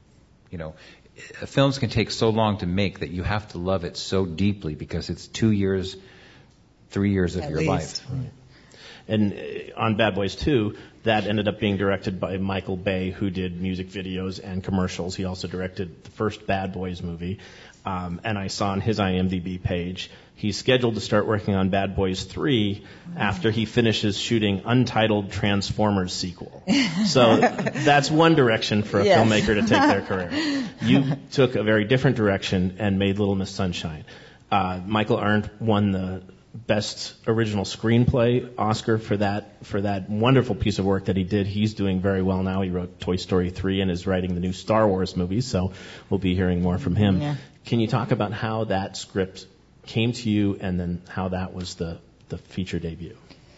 films can take so long to make that you have to love it so deeply because it's 2 years, 3 years of your life. Right. And on Bad Boys 2, that ended up being directed by Michael Bay, who did music videos and commercials. He also directed the first Bad Boys movie. And I saw on his IMDb page, he's scheduled to start working on Bad Boys 3 after he finishes shooting Untitled Transformers sequel. So that's one direction for a filmmaker to take their career. You took a very different direction and made Little Miss Sunshine. Michael Arndt won the Best Original Screenplay Oscar for that wonderful piece of work that he did. He's doing very well now. He wrote Toy Story 3 and is writing the new Star Wars movie, so we'll be hearing more from him. Yeah. Can you talk about how that script came to you and then how that was the feature debut?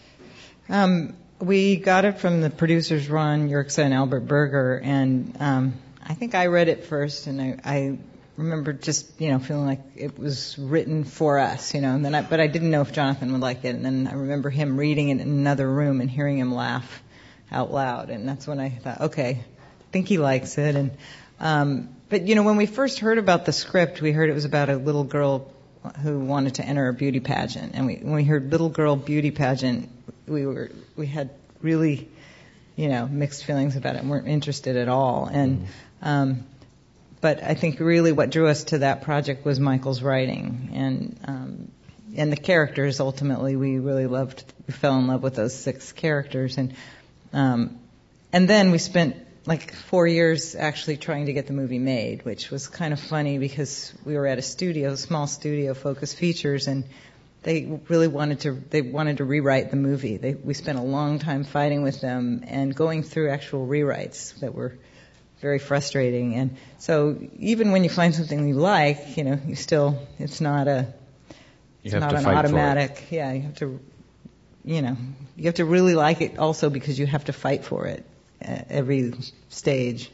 We got it from the producers Ron Yerxa and Albert Berger, and I think I read it first, and I remember just feeling like it was written for us, and then but I didn't know if Jonathan would like it, and then I remember him reading it in another room and hearing him laugh out loud, and that's when I thought, okay, I think he likes it. And but when we first heard about the script, we heard it was about a little girl who wanted to enter a beauty pageant, and when we heard little girl beauty pageant, we had really mixed feelings about it and weren't interested at all. And but I think really what drew us to that project was Michael's writing and the characters. Ultimately, we really we fell in love with those 6 characters, and then we spent like 4 years actually trying to get the movie made, which was kind of funny because we were at a small studio, Focus Features, and they really wanted to rewrite the movie. We spent a long time fighting with them and going through actual rewrites that were very frustrating. And so even when you find something you like, it's not an automatic. Yeah, you have to really like it also because you have to fight for it at every stage.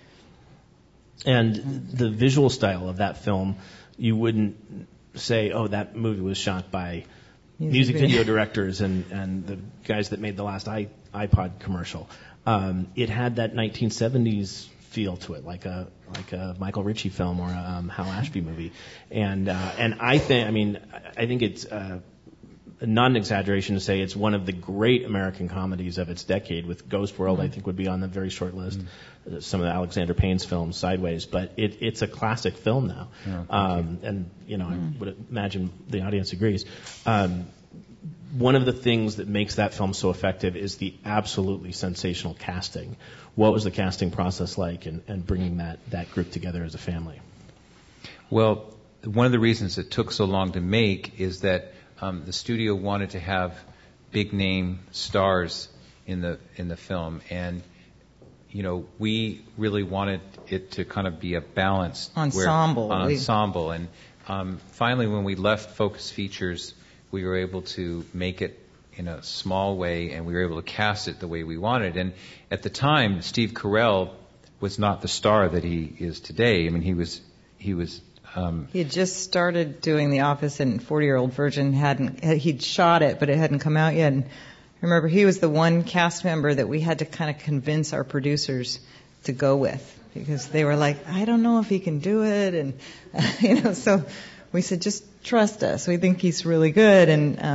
And the visual style of that film, you wouldn't say, oh, that movie was shot by music video directors and the guys that made the last iPod commercial. It had that 1970s feel to it, like a Michael Ritchie film or a Hal Ashby movie. And I think it's not an exaggeration to say it's one of the great American comedies of its decade, with Ghost World, I think, would be on the very short list. Some of the Alexander Payne's films, Sideways, but it's a classic film now. And, I would imagine the audience agrees. One of the things that makes that film so effective is the absolutely sensational casting. What was the casting process like and bringing that group together as a family? Well, one of the reasons it took so long to make is that the studio wanted to have big name stars in the film, and we really wanted it to kind of be a balanced ensemble. And finally, when we left Focus Features, we were able to make it in a small way, and we were able to cast it the way we wanted. And at the time, Steve Carell was not the star that he is today. I mean, he was. He had just started doing The Office, and 40-Year-Old Virgin he'd shot it, but it hadn't come out yet. And I remember he was the one cast member that we had to kind of convince our producers to go with, because they were like, I don't know if he can do it, and so we said, just trust us. We think he's really good,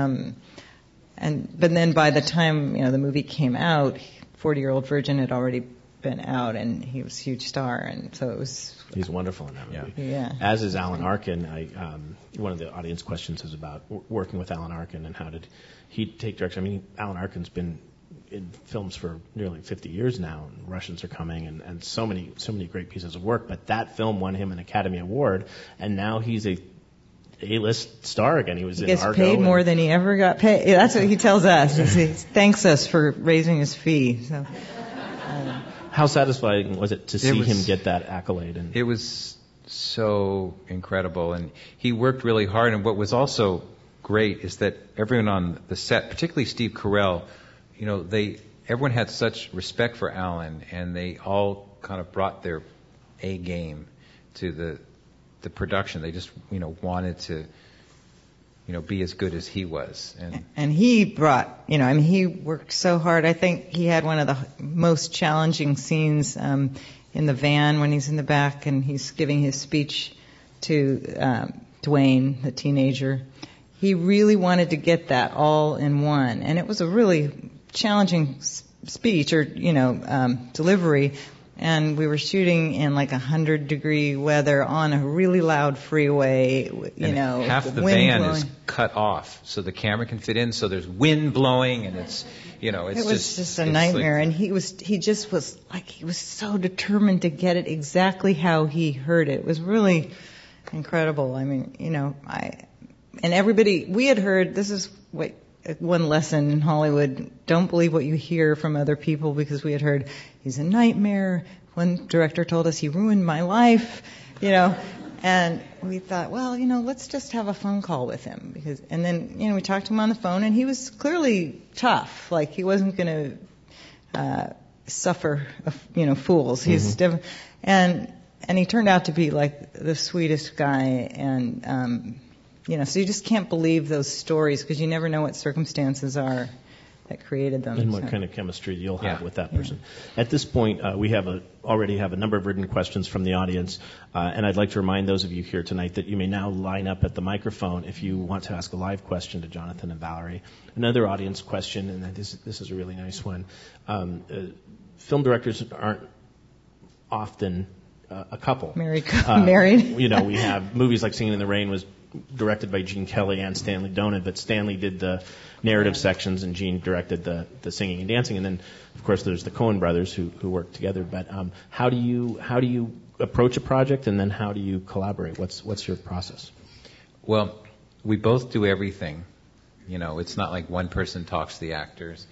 but then by the time the movie came out, 40-Year-Old Virgin had already been out, and he was a huge star, and so it was. He's wonderful in that movie. Yeah. As is Alan Arkin. One of the audience questions is about working with Alan Arkin and how did he take direction. I mean, Alan Arkin's been in films for nearly 50 years now, and Russians Are Coming, and so many great pieces of work. But that film won him an Academy Award, and now he's a A-list star again. He was in Argo. He gets paid more than he ever got paid. That's what he tells us. He thanks us for raising his fee. So. How satisfying was it to see him get that accolade? It was so incredible, and he worked really hard. And what was also great is that everyone on the set, particularly Steve Carell, everyone had such respect for Alan, and they all kind of brought their A game to the production. They just wanted to be as good as he was. And he brought, he worked so hard. I think he had one of the most challenging scenes in the van when he's in the back and he's giving his speech to Dwayne, the teenager. He really wanted to get that all in one. And it was a really challenging speech or, delivery. And we were shooting in like 100-degree weather on a really loud freeway, half the van is cut off so the camera can fit in, so there's wind blowing, and it's, it was just a nightmare. And he was so determined to get it exactly how he heard it. It was really incredible. I mean, and everybody, we had heard, this is one lesson in Hollywood, don't believe what you hear from other people, because we had heard he's a nightmare. One director told us he ruined my life, and we thought, well, let's just have a phone call with him, and then, we talked to him on the phone, and he was clearly tough, like he wasn't going to suffer, fools. He's and he turned out to be like the sweetest guy, and so you just can't believe those stories because you never know what circumstances are that created them. And what kind of chemistry you'll have with that person. At this point, we already have a number of written questions from the audience, and I'd like to remind those of you here tonight that you may now line up at the microphone if you want to ask a live question to Jonathan and Valerie. Another audience question, and this is a really nice one. Film directors aren't often a couple. Married. We have movies like Singing in the Rain was directed by Gene Kelly and Stanley Donen, but Stanley did the narrative sections and Gene directed the singing and dancing. And then, of course, there's the Coen brothers who work together. But how do you approach a project, and then how do you collaborate? What's your process? Well, we both do everything. It's not like one person talks to the actors.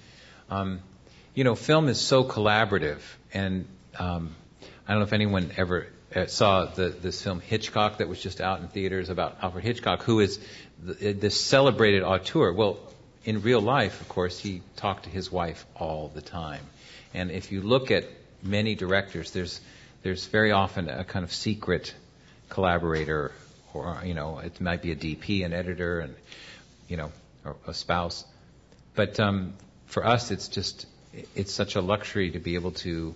Film is so collaborative, and I don't know if anyone ever saw this film Hitchcock that was just out in theaters about Alfred Hitchcock, who is this celebrated auteur. Well, in real life, of course, he talked to his wife all the time. And if you look at many directors, there's very often a kind of secret collaborator, or it might be a DP, an editor, and or a spouse. But for us, it's such a luxury to be able to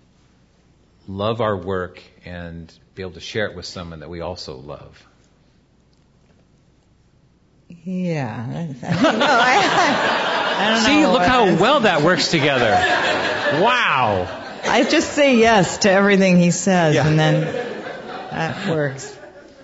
love our work and be able to share it with someone that we also love. Yeah. I don't See, know. look how well that works together. Wow. I just say yes to everything he says, and then that works.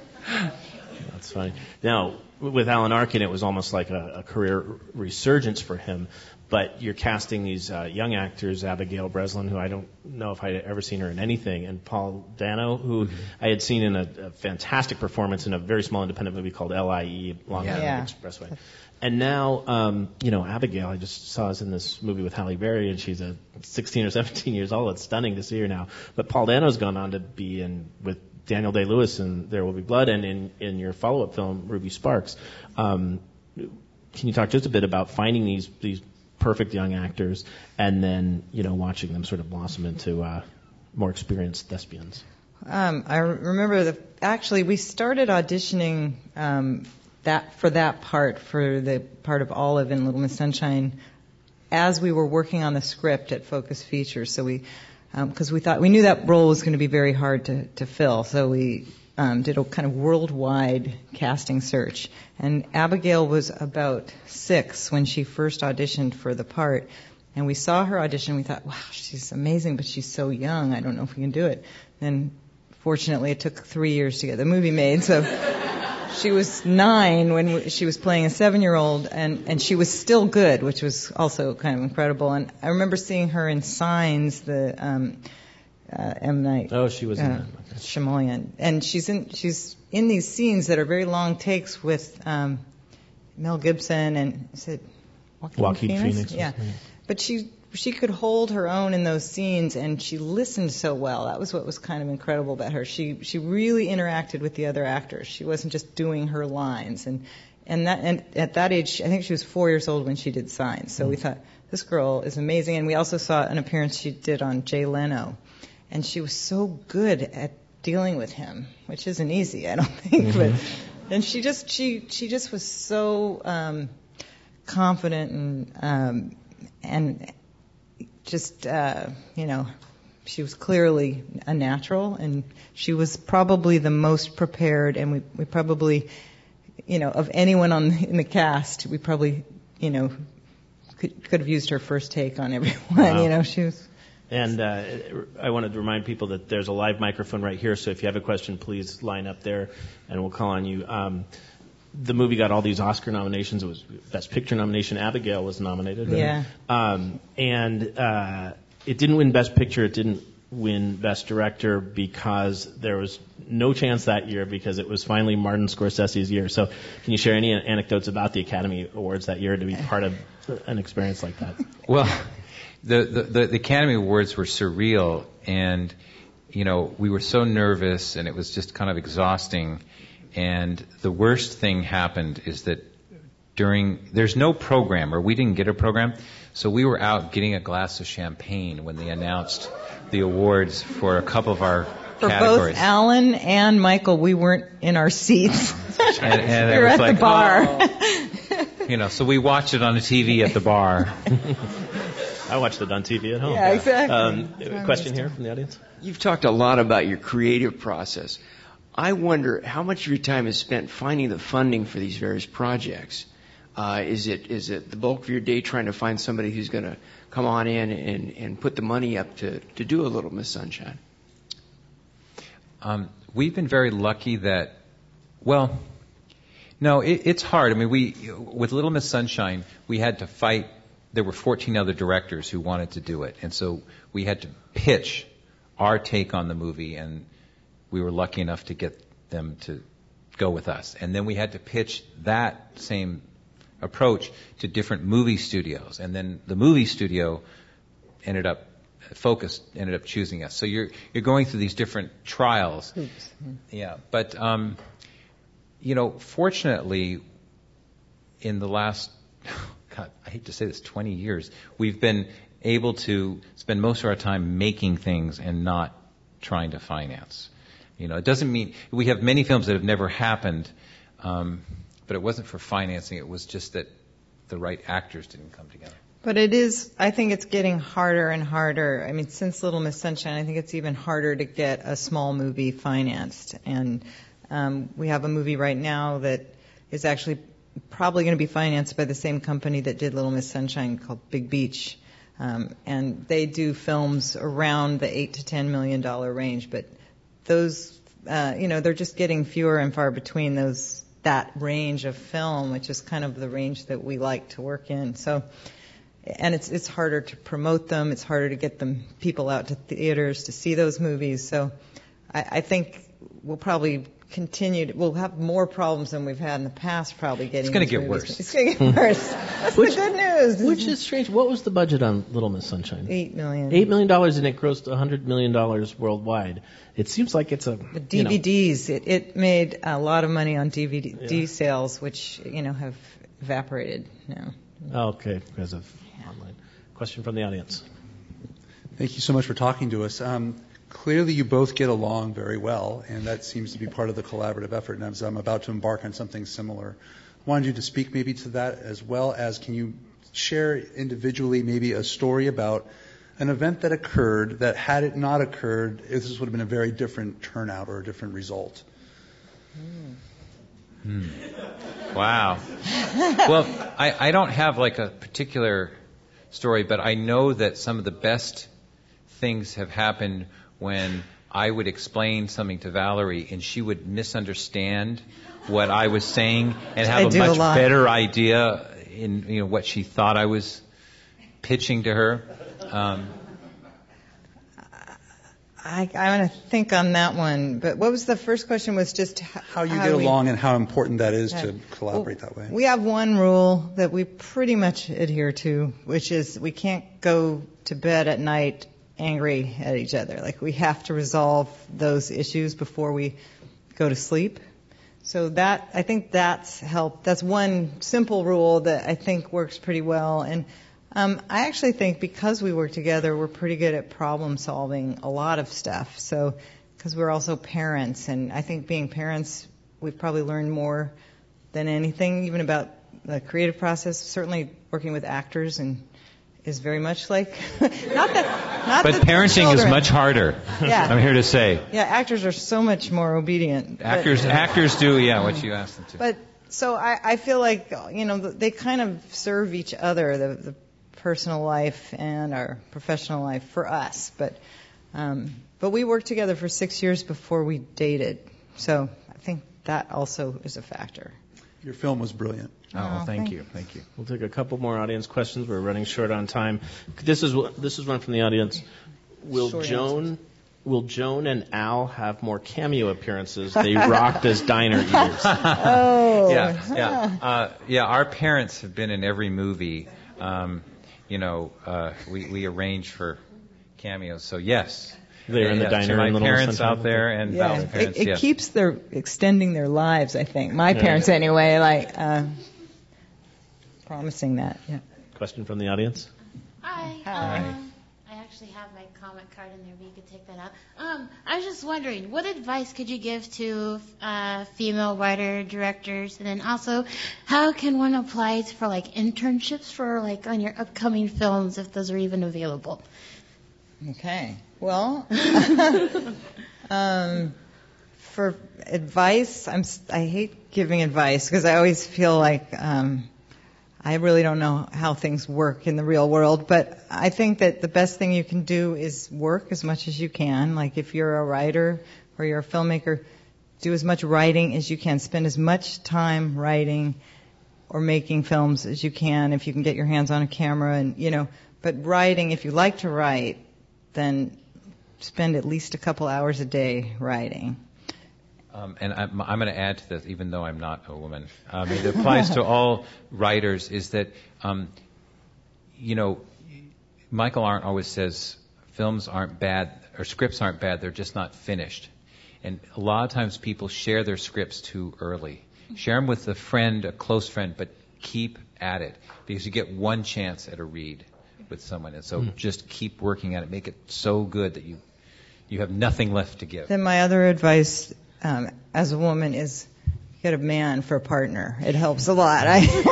That's funny. Now, with Alan Arkin, it was almost like a career resurgence for him. But you're casting these young actors, Abigail Breslin, who I don't know if I'd ever seen her in anything, and Paul Dano, who I had seen in a fantastic performance in a very small independent movie called LIE, Long Island Expressway. And now, Abigail, I just saw us in this movie with Halle Berry, and she's 16 or 17 years old. It's stunning to see her now. But Paul Dano's gone on to be in with Daniel Day-Lewis in There Will Be Blood, and in your follow-up film, Ruby Sparks. Can you talk just a bit about finding these perfect young actors and then, watching them sort of blossom into more experienced thespians? I remember actually we started auditioning for the part of Olive in Little Miss Sunshine as we were working on the script at Focus Features. So because we knew that role was going to be very hard to fill, so we did a kind of worldwide casting search. And Abigail was about 6 when she first auditioned for the part. And we saw her audition. We thought, wow, she's amazing, but she's so young. I don't know if we can do it. And fortunately, it took 3 years to get the movie made. So she was 9 when she was playing a 7-year-old, and she was still good, which was also kind of incredible. And I remember seeing her in Signs, the M. Night. Oh, she was in that. Okay. Shyamalan. And she's in these scenes that are very long takes with Mel Gibson and is it Joaquin Phoenix? Yeah. But she could hold her own in those scenes, and she listened so well. That was what was kind of incredible about her. She really interacted with the other actors. She wasn't just doing her lines. And at that age, I think she was 4 years old when she did Signs. So we thought, this girl is amazing. And we also saw an appearance she did on Jay Leno. And she was so good at dealing with him, which isn't easy, I don't think. But and she just was so confident and just she was clearly a natural, and she was probably the most prepared. And we probably, of anyone in the cast, we probably could have used her first take on everyone. Wow. She was. And I wanted to remind people that there's a live microphone right here, so if you have a question, please line up there, and we'll call on you. The movie got all these Oscar nominations. It was Best Picture nomination. Abigail was nominated. Yeah. And it didn't win Best Picture. It didn't win Best Director because there was no chance that year because it was finally Martin Scorsese's year. So can you share any anecdotes about the Academy Awards that year to be part of an experience like that? Well, The Academy Awards were surreal, and we were so nervous, and it was just kind of exhausting. And the worst thing happened is that there's no program, or we didn't get a program, so we were out getting a glass of champagne when they announced the awards for a couple of our categories. For both Alan and Michael, we weren't in our seats. and we were at the bar. So we watched it on the TV at the bar. I watched it on TV at home. Yeah, exactly. Question here from the audience? You've talked a lot about your creative process. I wonder how much of your time is spent finding the funding for these various projects. Is it the bulk of your day trying to find somebody who's going to come on in and put the money up to do a Little Miss Sunshine? We've been very lucky that, it's hard. I mean, with Little Miss Sunshine, we had to fight. There were 14 other directors who wanted to do it. And so we had to pitch our take on the movie, and we were lucky enough to get them to go with us. And then we had to pitch that same approach to different movie studios. And then the movie studio ended up choosing us. So you're going through these different trials. Oops. Yeah. But, fortunately, in the last... God, I hate to say this, 20 years, we've been able to spend most of our time making things and not trying to finance. It doesn't mean we have many films that have never happened, but it wasn't for financing. It was just that the right actors didn't come together. But I think it's getting harder and harder. I mean, since Little Miss Sunshine, I think it's even harder to get a small movie financed. And we have a movie right now that is actually probably going to be financed by the same company that did Little Miss Sunshine, called Big Beach. And they do films around the $8 to $10 million range, but those, they're just getting fewer and far between that range of film, which is kind of the range that we like to work in. So, and it's harder to promote them. It's harder to get people out to theaters to see those movies. So, I think we'll probably we'll have more problems than we've had in the past, probably getting. It's going to get worse. It's going to get worse. That's the good news. Which is strange. What was the budget on Little Miss Sunshine? $8 million. $8 million, and it grossed $100 million worldwide. It seems like it's a... The DVDs, it made a lot of money on DVD sales, which, have evaporated now. Okay, because of online. Question from the audience. Thank you so much for talking to us. Clearly, you both get along very well, and that seems to be part of the collaborative effort. And as I'm about to embark on something similar, I wanted you to speak maybe to that, as well as can you share individually maybe a story about an event that occurred that, had it not occurred, this would have been a very different turnout or a different result. Wow. Well, I don't have like a particular story, but I know that some of the best things have happened when I would explain something to Valerie and she would misunderstand what I was saying and have a much better idea in what she thought I was pitching to her. I want to think on that one. But what was the first question? Was just how you get along and how important that is to collaborate that way. We have one rule that we pretty much adhere to, which is we can't go to bed at night angry at each other. Like, we have to resolve those issues before we go to sleep. So I think that's helped. That's one simple rule that I think works pretty well. And I actually think because we work together, we're pretty good at problem solving a lot of stuff. So, because we're also parents, and I think being parents, we've probably learned more than anything, even about the creative process. Certainly working with actors is very much like not but parenting children. is much harder. Yeah. I'm here to say. Yeah, actors are so much more obedient. Actors do, what you ask them to. But so I feel like they kind of serve each other, the personal life and our professional life for us. But we worked together for 6 years before we dated, so I think that also is a factor. Your film was brilliant. Oh, thank you. We'll take a couple more audience questions. We're running short on time. This is one from the audience. Will Joan and Al have more cameo appearances? They rocked as diner eaters. Oh. Yeah. Our parents have been in every movie. We arrange for cameos. So yes. They're in the diner. My parents out there and Val's parents. It keeps extending their lives, I think. My parents anyway, promising that. Yeah. Question from the audience. Hi. I actually have my comment card in there, but you could take that out. I was just wondering, what advice could you give to female writer directors, and then also, how can one apply for internships for on your upcoming films, if those are even available? Okay. Well, for advice, I hate giving advice because I always feel like I really don't know how things work in the real world. But I think that the best thing you can do is work as much as you can. Like, if you're a writer or you're a filmmaker, do as much writing as you can. Spend as much time writing or making films as you can if you can get your hands on a camera. But writing, if you like to write, then spend at least a couple hours a day writing. And I'm going to add to this, even though I'm not a woman. It applies to all writers, is that, Michael Arndt always says films aren't bad, or scripts aren't bad, they're just not finished. And a lot of times people share their scripts too early. Share them with a friend, a close friend, but keep at it, because you get one chance at a read with someone. And so just keep working at it. Make it so good that you have nothing left to give. Then my other advice as a woman is get a man for a partner. It helps a lot.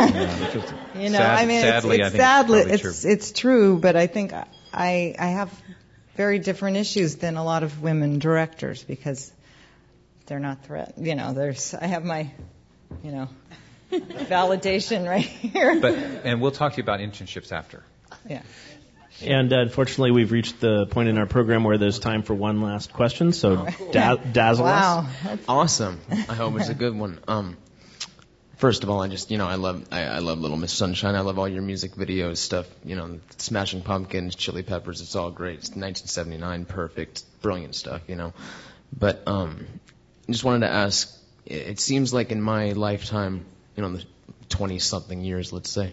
It's true, but I think I have very different issues than a lot of women directors because they're not I have my, validation right here. And we'll talk to you about internships after. Yeah. And unfortunately, we've reached the point in our program where there's time for one last question. So, dazzle us. Wow. Awesome. I hope it's a good one. First of all, I just, I love Little Miss Sunshine. I love all your music videos stuff. Smashing Pumpkins, Chili Peppers. It's all great. It's 1979, perfect, brilliant stuff. But I just wanted to ask. It seems like in my lifetime, the 20-something years, let's say,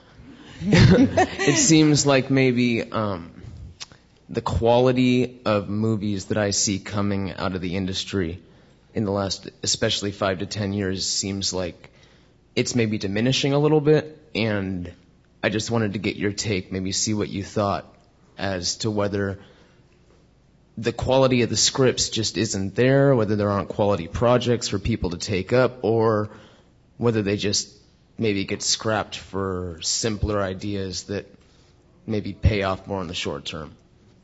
it seems like maybe the quality of movies that I see coming out of the industry in the last, especially 5 to 10 years, seems like it's maybe diminishing a little bit. And I just wanted to get your take, maybe see what you thought as to whether the quality of the scripts just isn't there, whether there aren't quality projects for people to take up, or whether they just maybe get scrapped for simpler ideas that maybe pay off more in the short term.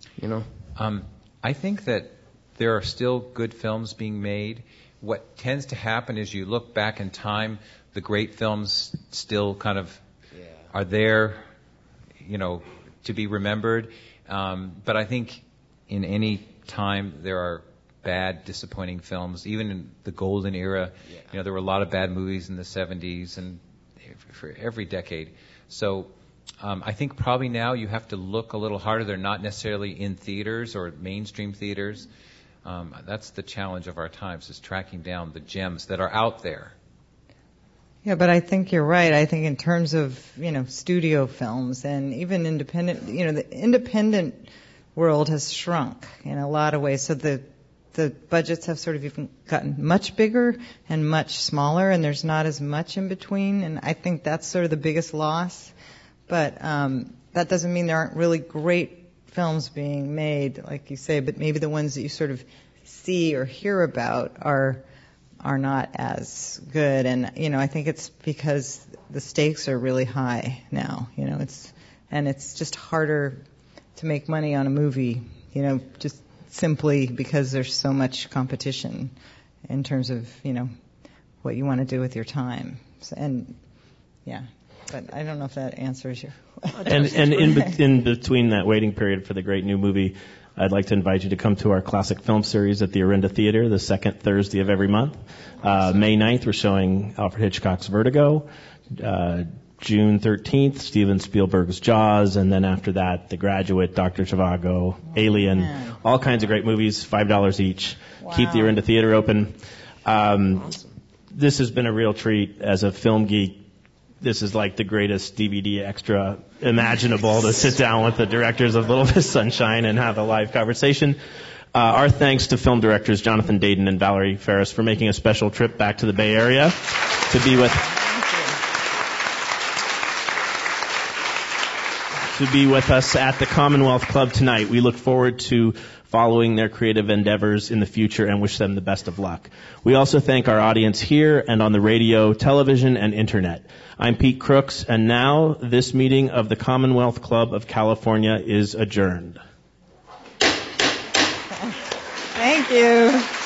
I think that there are still good films being made. What tends to happen is you look back in time, the great films still kind of are there, to be remembered. But I think in any time there are bad, disappointing films. Even in the golden era, there were a lot of bad movies in the 70s and for every decade. So I think probably now you have to look a little harder. They're not necessarily in theaters or mainstream theaters. That's the challenge of our times, is tracking down the gems that are out there. Yeah, but I think you're right. I think in terms of, studio films and even independent, the independent world has shrunk in a lot of ways. So the budgets have sort of even gotten much bigger and much smaller, and there's not as much in between. And I think that's sort of the biggest loss. But that doesn't mean there aren't really great films being made, like you say, but maybe the ones that you sort of see or hear about are not as good. And, I think it's because the stakes are really high now. It's just harder to make money on a movie, just simply because there's so much competition in terms of, what you want to do with your time. But I don't know if that answers your And in between that waiting period for the great new movie, I'd like to invite you to come to our classic film series at the Orinda Theater the second Thursday of every month. May 9th, we're showing Alfred Hitchcock's Vertigo. June 13th, Steven Spielberg's Jaws, and then after that, The Graduate, Dr. Zhivago, Alien, all kinds of great movies, $5 each. Wow. Keep the Orinda Theater open. This has been a real treat as a film geek. This is like the greatest DVD extra imaginable to sit down with the directors of Little Miss Sunshine and have a live conversation. Our thanks to film directors Jonathan Dayton and Valerie Ferris for making a special trip back to the Bay Area to be with us at the Commonwealth Club tonight. We look forward to following their creative endeavors in the future and wish them the best of luck. We also thank our audience here and on the radio, television, and internet. I'm Pete Crooks, and now this meeting of the Commonwealth Club of California is adjourned. Thank you.